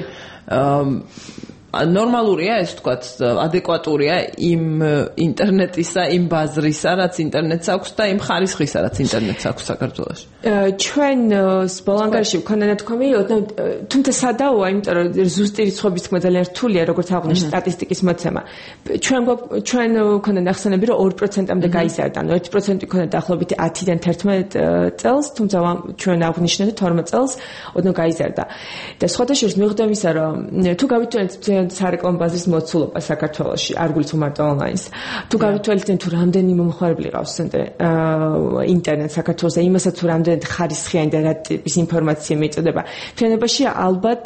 ნორმალურია ეს ვთქვათ, ადეკვატურია იმ ინტერნეტისა, იმ ბაზრისა, რაც ინტერნეტს აქვს და იმ ხარისხისა, რაც ინტერნეტს აქვს საქართველოში. ჩვენ ბოლანგარში ვქონდა ნათქვამი, თუმცა სადაოა, იმიტომ რომ ზუსტი რიცხვების თქმა ძალიან რთულია, როგორც აღნიშნე სტატისტიკის მოცემა. ჩვენ ვქონდა ნახსენები, რომ 2%-მდე გაიზარდა, ანუ 1% ვქონდა დაახლოებით 10-დან 11 წელს, თუმცა ჩვენ აღნიშნეთ 12 წელს ოდნავ გაიზარდა. და სხვადასხვა მიღდა იმისა, რომ თუ გავითვალეთ სარეკლამო ბაზრის მოცულობა საქართველოში, არ გულისხმობ მარტო ონლაინს. თუ გავითვალისწინებთ თუ რამდენი მომხმარებელი ყავს ინტერნეტ საქართველოს და იმასაც თუ რამდენი ხარისხიანი და რა ტიპის ინფორმაცია მიეწოდება. ჩვენებაში ალბათ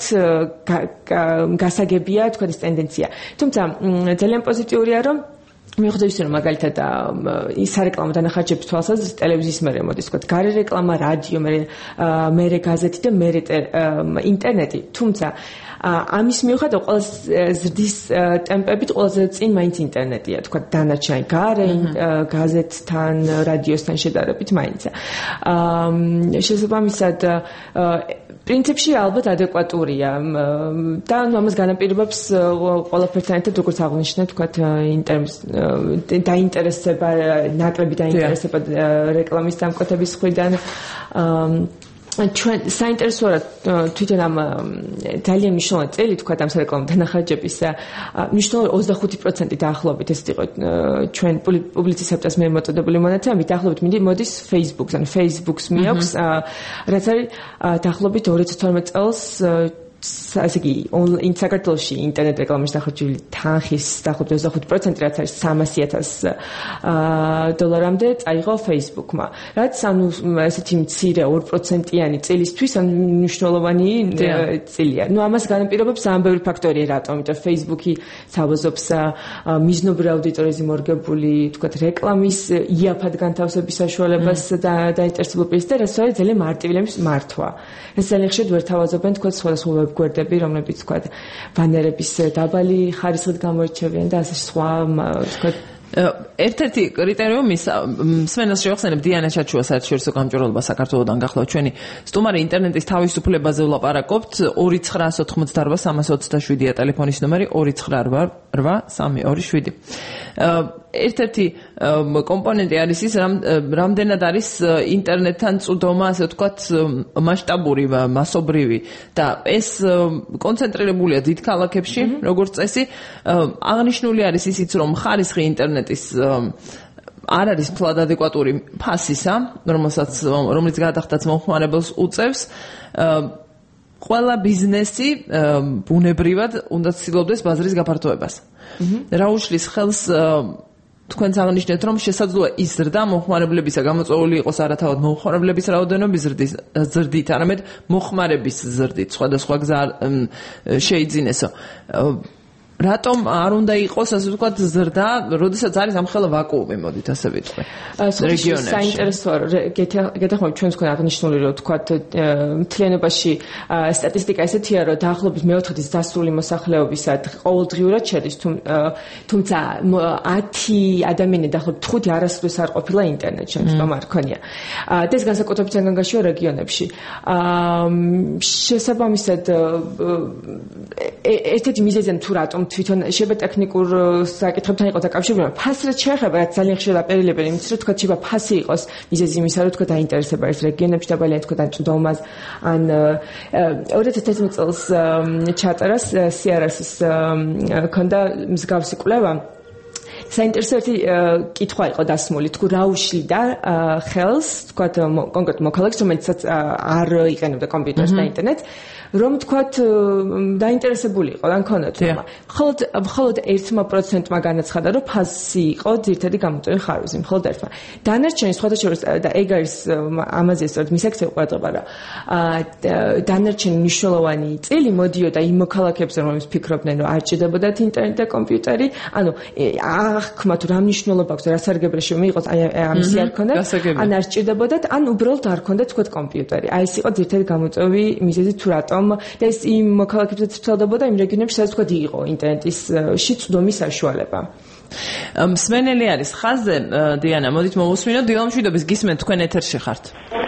გასაგებია თქვა ეს ტენდენცია. თუმცა ძალიან პოზიტიურია რომ მიუხედავად იმისა, რომ მაგალითად სარეკლამო დანახარჯების თვალსაზრისით ტელევიზიის მერე მოდის, თქვა გარე რეკლამა, რადიო, მერე გაზეთი და მერე ინტერნეტი, თუმცა ამის მიუხედავად ყველაზე ზრდის ტემპებით ყველაზე წინ მაინც ინტერნეტია, თქვა დანარჩენი გარე გაზეთთან, რადიოსთან შედარებით მაინც. შესაბამისად პრინციპში ალბათ ადეკვატურია და ამას განაპირობებს ყველაფერთან ერთად როგორც აღნიშნეთ, თქვა დაინტერესება, ნაკლები დაინტერესება რეკლამის დამკვეთების მხრიდან ჩვენ საინტერესოა თვითონ ამ ძალიან მნიშვნელოვანი წელი თქვა ამ სარეკლამო დანახარჯების მნიშვნელოვანი 25% დაახლოებით ეს იყო ჩვენ პუბლიცისტების მიერ მოწოდებული მონაცემები დაახლოებით მოდის Facebook-ს, ანუ Facebook-ს მიაქვს რაც არის დაახლოებით 2012 წელს ასე იგი საქართველოში ინტერნეტ რეკლამის დახარჯული თანხის დაახლოებით 25%, რაც არის $300,000-მდე წაიღო Facebook-მა. რაც ანუ ესეთი მცირე 2%-იანი წელისთვის ან მნიშვნელოვანი წელია. ნუ ამას განაპირობებს ძალიან ბევრი ფაქტორია, რატომ? იმიტომ Facebook-ი თავაზობს მიზნობრივ აუდიტორიაზე მორგებული, თქვათ, რეკლამის იაფად განთავსების საშუალებას და დაინტერესებულობას და რაც არის ძალიან მარტივი მართვა. ეს ძალიან ხშირად ვერ თავაზობენ, თქვათ, სხვადასხვა გვერდები, რომლებიც თქვა ბანერების დაბალი ხარისხით გამოირჩევიან და ასე სხვა, თქვა ერთ-ერთი კრიტერიუმი სმენელს შევახსენებ დიანა ჩაჩუა საერთაშორისო გამჭვირვალობა საქართველოსთან გახლავთ ჩვენი სტუმარი ინტერნეტის თავისუფლებაზე ვლაპარაკობთ 2988327-ია ტელეფონის ნომერი 2988327. ერთ-ერთი კომპონენტი არის ის რამდენად არის ინტერნეტთან წვდომა ასე ვთქვათ მასშტაბური მასობრივი და ეს კონცენტრირებულია დიდ ქალაქებში როგორც წესი აღნიშნული არის ისიც რომ ხარისხი ინტერნეტის არ არის მთლად ადეკვატური ფასისა რომელიც გადახდაც მომხმარებელს უწევს ყველა ბიზნესი ბუნებრივად უნდა ცდილობდეს ბაზრის გაფართოებას რა უშლის ხელს თქვენ აღნიშნეთ რომ შესაძლოა ის ზრდა მომხმარებლებისა გამოწვეული იყოს არათავად მომხმარებლების რაოდენობის ზრდით, არამედ მომხმარების ზრდით, სხვადასხვა გზა შეიძინესო. რატომ არ უნდა იყოს ასე ვთქვათ ზრდა, როდესაც არის ამხელა ვაკუუმი, მოდით ასე ვიტყვი. რეგიონებში. საინტერესოა, გეთახმებით ჩვენს თქვენ აღნიშნული რომ ვთქვათ მთლიანობაში სტატისტიკა ესეთია, რომ დაახლოებით მეოთხედის დასრული მოსახლეობისა ყოველდღიურად შედის, თუმცა 10 ადამიანი დაახლოებით 5 არასდროს არ ყოფილა ინტერნეტში, ამიტომ არ ქონია. და ეს განსაკუთრებით საგანგაშოა რეგიონებში. შესაბამისად ერთ-ერთი მიზეზია თუ რატომ თვითონ შეიძლება ტექნიკურ საკითხებთან იყოს დაკავშირებული. ფასს რაც შეეხება, რაც ძალიან ხშირად აპერილებელი, იმის რომ თქვა შეიძლება ფასი იყოს მიზეზი იმისა, რომ თქვა დაინტერესება ეს რეგიონებში და ბალიან თქვა წვდომას ან 2011 წელს ჩატარა CRS-ის ქონდა მსგავსი კვლევა. საინტერესო ერთი კითხვა იყო დასმული, თუ რა უშლიდა ხელს, თქვა კონკრეტ მოქალაქეს, რომელსაც არ იყენებდა კომპიუტერს და ინტერნეტს, რომ თქვათ დაინტერესებული იყო, ან ქონდა თქმა. მხოლოდ 1%-მა განაცხადა, რომ ფასი იყო ძირითადი გამოწვეული ხარვისი, მხოლოდ ერთმა. დანარჩენი სხვადასხვა და ეგ არის ამაზე სწორედ მისაქცევ ყურადღება, რომ დანარჩენი მნიშვნელოვანი წილი მოდიოდა იმ მოქალაქეებზე, რომლებიც ფიქრობდნენ, რომ არ ჭირდებოდათ ინტერნეტი და კომპიუტერი, ანუ აღქმა თუ რა მნიშვნელობა აქვს, რა სარგებლოში მიიღოს, ამისი არ ქონდათ, ან არ ჭირდებოდათ, ან უბრალოდ არ ქონდათ თქვათ კომპიუტერი. აი ეს იყო ძირითადი გამოწვევი მიზეზი თუ რატომ და ეს იმ მოქალაქეებსაც ვრცელდებოდა იმ რეგიონებში, სადაც თქვა იყო ინტერნეტისში წვდომის საშუალება. მსმენელი არის ხაზზე, დიანა, მოდით მოვუსმინოთ, დილამშვიდობის გისმენთ, თქვენ ეთერში ხართ.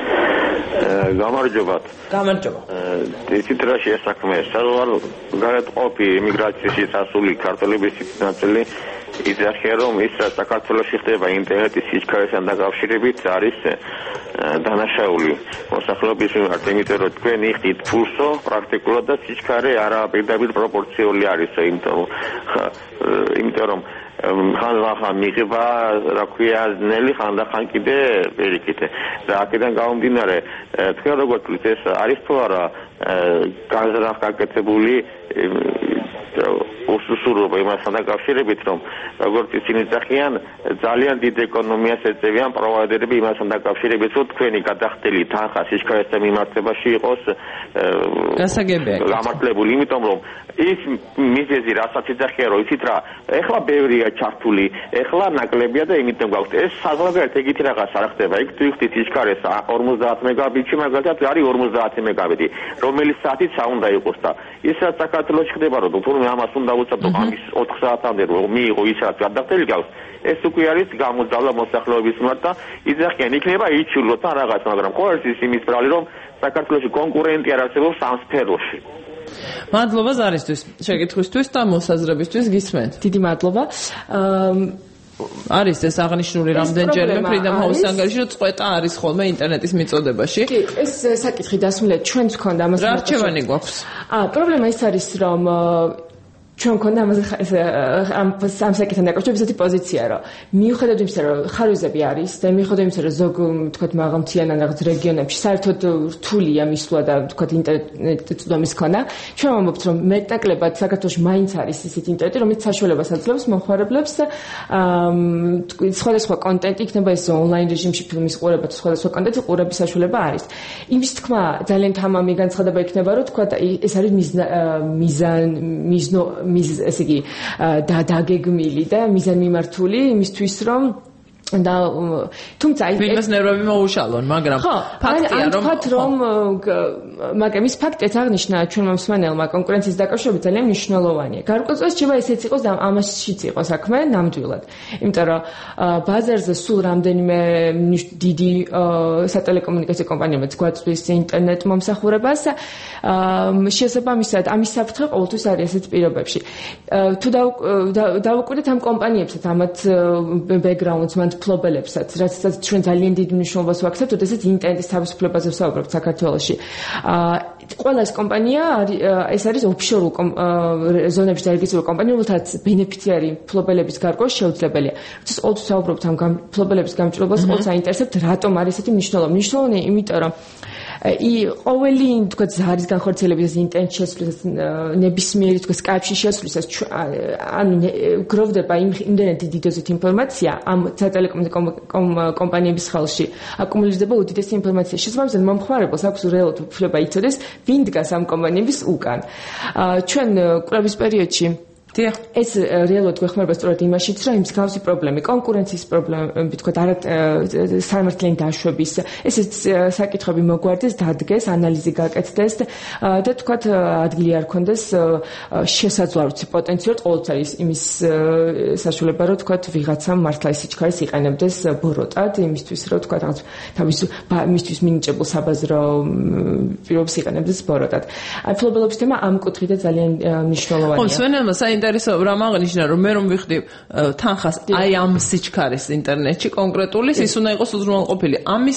გამარჯობათ. გამარჯობა. ისეთ რა შეესაქმე, სავალ გარეთყოფი იმიგრაციაში სასული ქართველების ნაწილი იძახია რომ ის საქართველოში ხდება ინტერნეტის სიჩქარესთან დაკავშირებით არის დანაშაული მოსახლეობის მიმართ, იმიტომ რომ თქვენ იხდით ფულსო პრაქტიკულად და სიჩქარე არა პირდაპირ პროპორციული არის, იმიტომ რომ ხან მიღება რა ქვია ნელი ხანდახან კიდე პირიქით და აქედან გამომდინარე თქვენ როგორც ეს არის თუ არა განზრახ გაკეთებული უსუსურობა იმასთან დაკავშირებით, რომ როგორც ისინი ძახიან, ძალიან დიდ ეკონომიას ეწევიან პროვაიდერები იმასთან დაკავშირებით, რომ თქვენი გადახდელი თანხა სიჩქარესთან მიმართებაში იყოს გამართლებული, იმიტომ რომ ის მიზეზი, რასაც ეძახიან, რომ იცით რა, ეხლა ბევრია ჩართული, ეხლა ნაკლებია და იმით გვაქვს. ეს საზღვარგარეთ ეგეთი რაღაც არ ხდება. იქ თუ იხდით სიჩქარეს 50 მეგაბიტში, მაგალითად არის 50 მეგაბიტი, რომელიც საათით უნდა იყოს და ის რაც საქართველოს ხდება, რომ თურმე ამას უნდა უწევდო ამის 4 საათამდე რომ მიიღო ის რაც გადახდელი გაქვს, ეს უკვე არის გამოსავლა მოსახლეობის მიმართ და იძახიან იქნება იჩულოთ ან რაღაც, მაგრამ ყოველთვის ის იმის ბრალი რომ საქართველოში კონკურენტი არ არსებობს ამ სფეროში. მადლობა ზარისთვის, შეკითხვისთვის და მოსაზრებისთვის გისმენთ. დიდი მადლობა. არის ეს აღნიშნული რამდენჯერმე Freedom House ანგარიში, რომ წყვეტა არის ხოლმე ინტერნეტის მიწოდებაში. კი, ეს საკითხი დასმულად ჩვენც გქონდა ამას. რა არჩევანი გვაქვს? პრობლემა ის არის, რომ ჩვენ გქონდა ამაზე ამ საკითხთან დაკავშირებით ესეთი პოზიცია, რომ მიუხედავად იმისა, რომ ხარვეზები არის და მიუხედავად იმისა, რომ ზოგ თქვათ მაღალმთიან ან რაღაც რეგიონებში საერთოდ რთულია მისვლა და თქვათ ინტერნეტის წვდომის ქონა, ჩვენ ვამბობთ, რომ მეტნაკლებად საქართველოში მაინც არის ისეთი ინტერნეტი, რომელიც საშუალებას აძლევს მომხმარებლებს სხვადასხვა კონტენტი, იქნება ეს ონლაინ რეჟიმში ფილმის ყურება თუ სხვადასხვა კონტენტი ყურების საშუალება არის. იმის თქმა ძალიან თამამი განცხადება იქნება, რომ თქვათ ეს არის ესე იგი დაგეგმილი და მიზანმიმართული იმისთვის რომ და თუმცა ფილმის ნერვები მოუშალონ, მაგრამ ფაქტია რომ მაგრამ ის ფაქტიც აღნიშნა ჩვენმა მსმენელმა კონკურენციის დაკავშირებით ძალიან მნიშვნელოვანია. გარკვეულწილად შეიძლება ესეც იყოს და ამაშიც იყოს საქმე ნამდვილად. იმიტომ რომ ბაზარზე სულ რამდენიმე დიდი სატელეკომუნიკაციო კომპანიებიც გვაწვდის ინტერნეტ მომსახურებას, შესაბამისად ამის საფრთხე ყოველთვის არის ასეთ პირობებში. თუ დავუკვირდეთ ამ კომპანიებსაც, ამათ ბექგრაუნდს, მან ფლობელებსაც, რასაც ჩვენ ძალიან დიდ მნიშვნელობას ვაქცევთ, როდესაც ინტერნეტის თავისუფლებაზე ვსაუბრობთ საქართველოში. ყველა ეს კომპანია ეს არის ოფშორ ზონებში დარეგისტრირებული კომპანია, რომელთაც ბენეფიციარი ფლობელების გარკვევა შეუძლებელია. როდესაც ყოველთვის ვსაუბრობთ ამ ფლობელების გამჭირვებას, ყოველთვის აინტერესებთ, რატომ არის ესეთი მნიშვნელობა. მნიშვნელოვანია, იმიტომ რომ ყოველი თქვა ზარის განხორციელების ინტერნეტ შესვლისას ნებისმიერი თქვა Skype-ში შესვლისას ანუ გროვდება იმდენად დიდი დოზით ინფორმაცია ამ სატელეკომუნიკაციო ხელში აკუმულირდება უდიდესი ინფორმაცია. შესაბამისად მომხმარებელს აქვს რეალურად უფლება იცოდეს ვინ დგას ამ კომპანიების უკან. ჩვენ კვლევის პერიოდში ეს რეალურად გვეხმარება სწორედ იმაშიც, რომ იმ მსგავსი პრობლემი, კონკურენციის პრობლემები, თქვა სამართლიანი დაშვების, ესეც საკითხები მოგვარდეს, დადგეს, ანალიზი გაკეთდეს და თქვა ადგილი არ ქონდეს შესაძლოა პოტენციურად ყოველთვის არის იმის საშუალება, რომ თქვა ვიღაცამ მართლა ის სიჩქარეს იყენებდეს ბოროტად, იმისთვის რომ თქვა რაღაც მისთვის მინიჭებულ საბაზრო პირობებს იყენებდეს ბოროტად. ფლობელობის თემა ამ კუთხიდან ძალიან მნიშვნელოვანია. ინტერესო რამ აღნიშნა რომ მე რომ ვიხდი თანხას აი ამ სიჩქარის ინტერნეტში კონკრეტულის ის უნდა იყოს უზრუნველყოფილი. ამის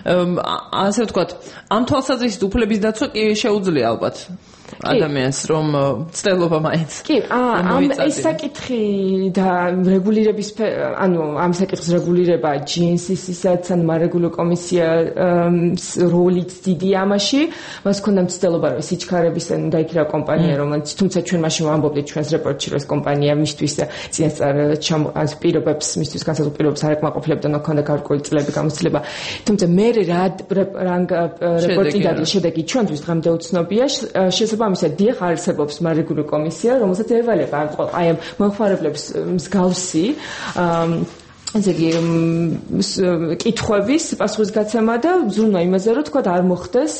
ასე ვთქვათ, ამ თვალსაზრისით უფლების დაცვა კი შეუძლია ალბათ ადამიანს რომ ცდელობა მაინც. კი, ეს საკითხი და რეგულირების ანუ ამ საკითხის რეგულირება GNCC-საც ან მარეგულო კომისიას როლიც დიდია ამაში. მას ქონდა ცდელობა რომ სიჩქარების და იქრა კომპანია რომელიც თუმცა ჩვენ მაშინ ვამბობდით ჩვენს რეპორტში რომ ეს კომპანია მისთვის წინასწარ პირობებს მისთვის განსაზღვრულ პირობებს არ ეკმაყოფილებდა და ქონდა გარკვეული წლები გამოცდილება. თუმცა მე რა რეპორტი და შედეგი ჩვენთვის დღემდე უცნობია. შესაბამისად დიახ არსებობს მარეგულო კომისია, რომელსაც ევალება აი ამ მომხმარებლებს მსგავსი ესე იგი კითხვების პასუხისგაცემა და ზრუნვა იმაზე რომ თქვა არ მოხდეს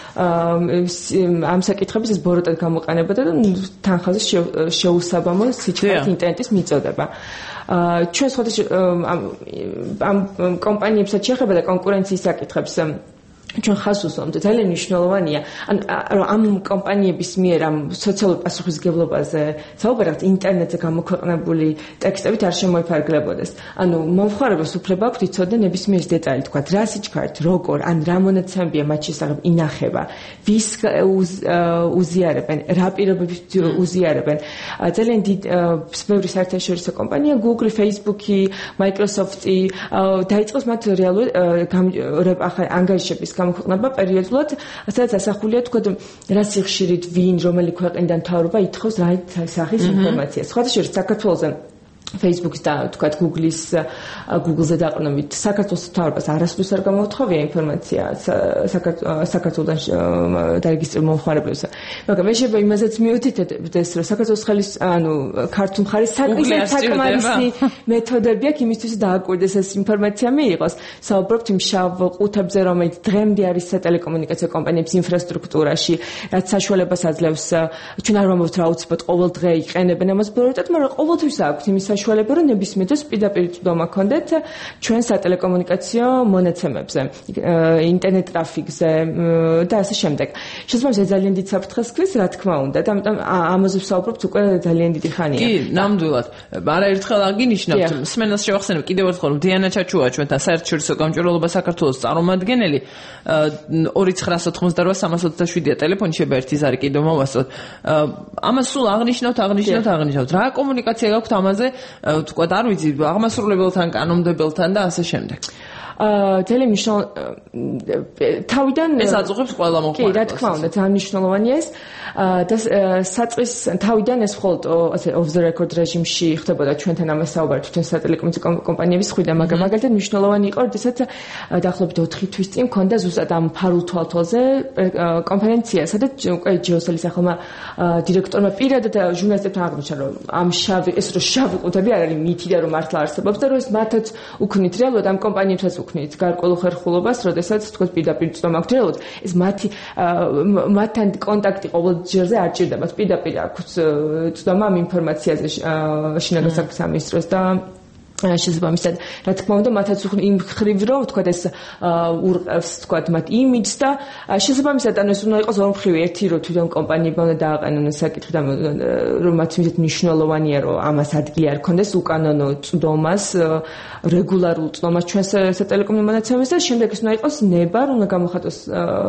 ამ საკითხების ეს ბოროტად გამოყენება და თანხაზე შეუსაბამო სიჩქარის ინტერნეტის მიწოდება. ჩვენ სხვადასხვა ამ კომპანიებსაც შეეხება და კონკურენციის საკითხებს ჩვენ ხას უსვამთ ძალიან მნიშვნელოვანია ამ კომპანიების მიერ ამ სოციალურ პასუხისმგებლობაზე საუბარად ინტერნეტზე გამოქვეყნებული ტექსტებით არ შემოიფარგლებოდეს. ანუ მომხმარებელს უფლება აქვს იცოდე ნებისმიერი დეტალი, თქვა რა სიჩქარით, როგორ, ან რა მონაცემებია მათ შესახებ ინახება, ვის უზიარებენ, რა პირობებით უზიარებენ. ძალიან ბევრი საერთაშორისო კომპანია, Google, Facebook, Microsoft დაიწყოს მათ რეალური ანგარიშების გამოქვეყნება პერიოდულად, სადაც ასახულია თქვა რა სიხშირით ვინ რომელი ქვეყნიდან მთავრობა ითხოვს რა სახის ინფორმაციას. სხვა შორის საქართველოზე Facebook-ის და თქვა Google-ზე დაყრდნობით საქართველოს მთავრობას არასდროს არ გამოთხოვია ინფორმაცია საქართველოსთან დარეგისტრირებულ მომხმარებლებზე. მაგრამ შეიძლება იმაზეც მიუთითებდეს, რომ საქართველოს ქართულ მხარის საკმარისი მეთოდები აქვს იმისთვის დააკვირდეს ეს ინფორმაცია მიიღოს. საუბრობთ იმ შავ ყუთებზე, რომელიც დღემდე არის სატელეკომუნიკაციო კომპანიების ინფრასტრუქტურაში, რაც საშუალებას აძლევს ჩვენ არ ვამბობთ რა უცბად ყოველ დღე იყენებენ ამას პრიორიტეტად, მაგრამ ყოველთვის აქვს იმის საშუალება, რომ ნებისმიერ დროს პირდაპირ წვდომა ქონდეთ ჩვენ სატელეკომუნიკაციო მონაცემებზე, ინტერნეტ ტრაფიკზე და ასე შემდეგ. შესაბამისად ეს ძალიან დიდ საფრთხეს ქმნის, რა თქმა უნდა, და ამიტომ ამაზე ვსაუბრობთ უკვე ძალიან დიდი ხანია. კი, ნამდვილად. არაერთხელ აღინიშნავთ, სმენას შევახსენებ კიდევ ერთხელ, რომ დიანა ჩაჩუა ჩვენთან საერთაშორისო გამჭვირვალობა საქართველოს წარმომადგენელი 2988 327-ია ტელეფონი, შეიძლება ერთი ზარი კიდევ მოვასწროთ. ამას სულ აღნიშნავთ. რა კომუნიკაცია გაქვთ ამაზე? თქვა არ ვიცი, აღმასრულებელთან, კანონმდებელთან და ასე შემდეგ. ძალიან თავიდან ეს აწუხებს ყველა მომხმარებლს. კი, რა თქმა უნდა, ძალიან მნიშვნელოვანია ეს. და საწყის თავიდან ეს მხოლოდ ასე off the record რეჟიმში ხდებოდა ჩვენთან ამას საუბარი თვითონ სატელეკომუნიკაციო კომპანიების მხრიდან, მაგრამ მაგალითად მნიშვნელოვანი იყო, როდესაც დაახლოებით 4 თვის წინ მქონდა ზუსტად ამ ფარულ თვალთვალზე კონფერენცია, სადაც უკვე ჯიოსელის ახალმა დირექტორმა პირადად ჟურნალისტებთან აღნიშნა, რომ ამ შავი ყუთები არ არის მითი და რომ მართლა არსებობს და რომ ეს მათაც უქმნით რეალურად ამ კომპანიებსაც უქმნით გარკვეულ ხერხულობას, როდესაც თქო პირდაპირ წვდომა აქვს რეალურად, ეს მათთან კონტაქტი ყოველ ჯერზე არ ჭირდებათ, პირდაპირ აქვს წვდომა ამ ინფორმაციაზე შინაგან საქმეთა სამინისტროს და შესაბამისად, რა თქმა უნდა, მათაც იმ ხრივ რომ თქვა ეს ურყევს თქვა მათ იმიჯს და შესაბამისად ეს უნდა იყოს ორმხრივი, ერთი რომ თვითონ კომპანიებმა უნდა დააყენონ ეს საკითხი და რომ მათ მიზეთ მნიშვნელოვანია რომ ამას ადგილი არ ქონდეს უკანონო წვდომას, რეგულარულ წვდომას ჩვენს სატელეკომუნიკაციო მონაცემებზე და შემდეგ ეს უნდა იყოს ნება, რომ უნდა გამოხატოს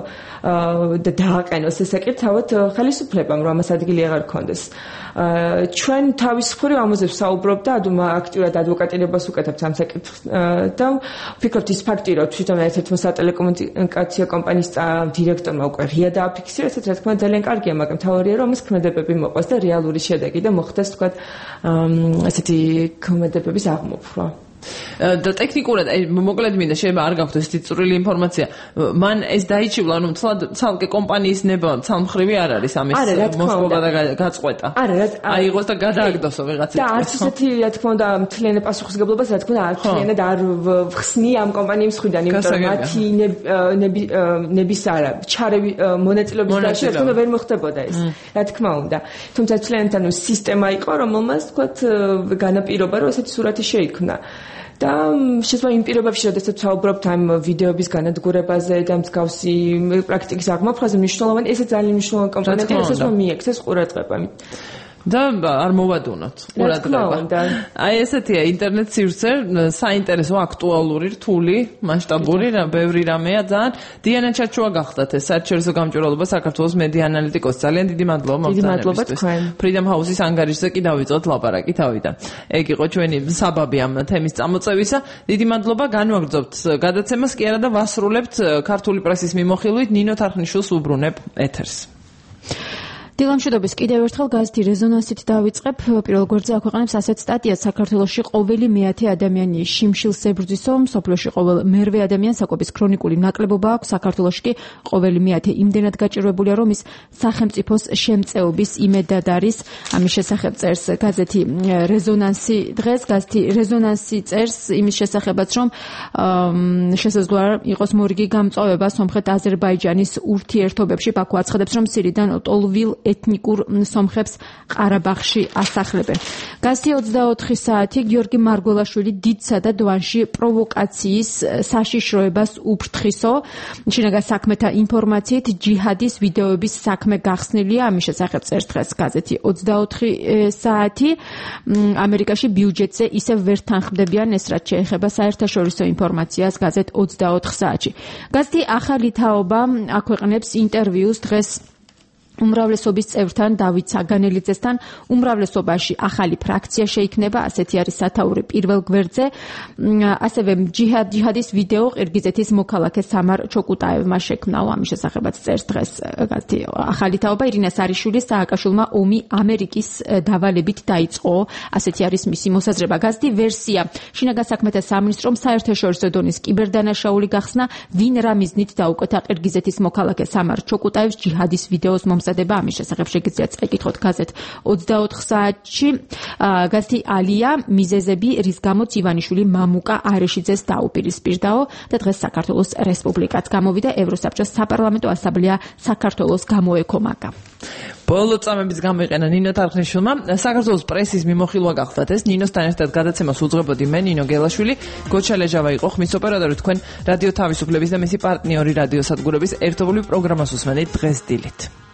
და დააყენოს ეს საკითხი თავად ხელისუფლებამ, რომ ამას ადგილი აღარ ქონდეს. ჩვენ თავისუფლად ამაზე ვსაუბრობ და აქტიურად ადვოკატირებას ვუკეთებთ ამ საკითხს და ვფიქრობთ ის ფაქტი, რომ თვითონ ერთ-ერთმა სატელეკომუნიკაციო კომპანიის დირექტორმა უკვე ღია დააფიქსირა, ეს რა თქმა უნდა ძალიან კარგია, მაგრამ თავარია რომ ამის ქმედებები მოყვეს და რეალური შედეგი და მოხდეს თქვა ასეთი ქმედებების აღმოფხვრა. და ტექნიკურად მოკლედ მინდა შეიძლება არ გაქვთ ეს წვრილი ინფორმაცია. მან ეს დაიჭირა, რომ ცალკე კომპანიის ნება ცალმხრივი არ არის ამის მოსპობა და გაწყვეტა. აიღოს და გადააგდოსო ვიღაცა. და არც ისეთი რა თქმა უნდა მთლიანად პასუხისგებლობას რა თქმა უნდა მთლიანად არ ვხსნი ამ კომპანიების მხრიდან, იმიტომ რომ მათი ნების არა ჩარევის მონაწილეობის დაშლა რა თქმა უნდა ვერ მოხდებოდა ეს. რა თქმა უნდა. თუმცა მთლიანად სისტემა იყო, რომელმაც თქვა განაპირობა, რომ ესეთი სურათი შეიქმნა. და შესაძლოა იმ პირობებში, როდესაც ვსაუბრობთ ამ ვიდეოების განადგურებაზე და მსგავსი პრაქტიკის აღმოფხვრაზე, მნიშვნელოვანი, ესე ძალიან მნიშვნელოვანი კომპონენტია, რასაც მიექცეს ყურადღება. და არ მოვადუნოთ ყურადღება. აი ესეთია ინტერნეტ სივრცე, საინტერესო, აქტუალური, რთული, მასშტაბური, ბევრი რამეა ძალიან. დიანა ჩაჩუა გახდათ ეს საერთაშორისო გამჭვირვალობა საქართველოს მედია ანალიტიკოსი. ძალიან დიდი მადლობა მომწანებისთვის. Freedom House-ის ანგარიშზე კი დავიწყოთ ლაპარაკი თავიდან. ეგ იყო ჩვენი საბაბი ამ თემის წამოწევისა. დიდი მადლობა, განვაგრძობთ გადაცემას კი არა და ვასრულებთ ქართული პრესის მიმოხილვით ნინო თარხნიშვილს უბრუნებ ეთერს. დილამშვიდობის კიდევ ერთხელ გაზეთი რეზონანსით დავიწყებ. პირველ გვერდზე აქვეყნებს ასეთ სტატიას: საქართველოში ყოველი მეათე ადამიანი შიმშილს ებრძვისო, მსოფლიოში ყოველ მერვე ადამიანს საკვების ქრონიკული ნაკლებობა აქვს. საქართველოში კი ყოველი მეათე იმდენად გაჭირვებულია, რომ ის სახელმწიფოს შემწეობის იმედად არის. ამის შესახებ წერს გაზეთი რეზონანსი დღეს. გაზეთი რეზონანსი წერს იმის შესახებაც, რომ შესაძლოა იყოს მორიგი გამწვავება სომხეთ-აზერბაიჯანის ურთიერთობებში. ბაქო აცხადებს, რომ სირიდან ტოლვილ ეთნიკურ სომხებს ყარაბაღში ასახლებენ. გაზეთი 24 საათი გიორგი მარგველაშვილი დიდსა და დვანში პროვოკაციის საშიშროებას უფრთხისო. შინაგან საქმეთა ინფორმაციით ჯიჰადის ვიდეოების საქმე გახსნილია. ამის შესახებ წერს დღეს გაზეთი 24 საათი. ამერიკაში ბიუჯეტზე ისევ ვერ თანხმდებიან, ეს რაც შეეხება საერთაშორისო ინფორმაციას. გაზეთ 24 საათში. გაზეთი ახალი თაობა აქვეყნებს ინტერვიუს დღეს უმრავლესობის წევრთან დავით საგანელიძესთან უმრავლესობაში ახალი ფრაქცია შეიქმნება, ასეთი არის სათაური პირველ გვერდზე. ასევე ჯიჰადის ვიდეო ყირგიზეთის მოქალაქე სამარ ჩოკუტაევმა შექმნა, ამის შესახებაც წერს დღეს გაზეთი ახალი თაობა. ირინა სარიშვილის სააკაშვილმა ომი ამერიკის დავალებით დაიწყო, ასეთი არის მისი მოსაზრება. გაზეთი ვერსია შინაგან საქმეთა სამინისტრომ საერთაშორისო დონის კიბერდანაშაული გახსნა, ვინ რა მიზნით დაუკვეთა ყირგიზეთის მოქალაქე სამარ ჩოკუტაევს ჯიჰადის ვიდეოს მომზადება. ამის შესახებ შეგიძლიათ წაიკითხოთ გაზეთ 24 საათში. გაზეთი ალია მიზეზები, რის გამოც ივანიშვილი მამუკა არეშიძეს დაუპირისპირდაო და დღეს საქართველოს რესპუბლიკაც გამოვიდა, ევროსაბჭოს საპარლამენტო ასამბლეა საქართველოს გამოეკომაგა. ბოლო წამების გამოიყენა ნინო თარხნიშვილმა. საქართველოს პრესის მიმოხილვა გახდათ ეს. ნინოსთან ერთად გადაცემას უძღვებოდი მე, ნინო გელაშვილი. გოჩა ლეჟავა იყო ხმის ოპერატორი, თქვენ რადიო თავისუფლების და მისი პარტნიორი რადიო სადგურების ერთობლივ პროგრამას უსმენთ დღეს დილით.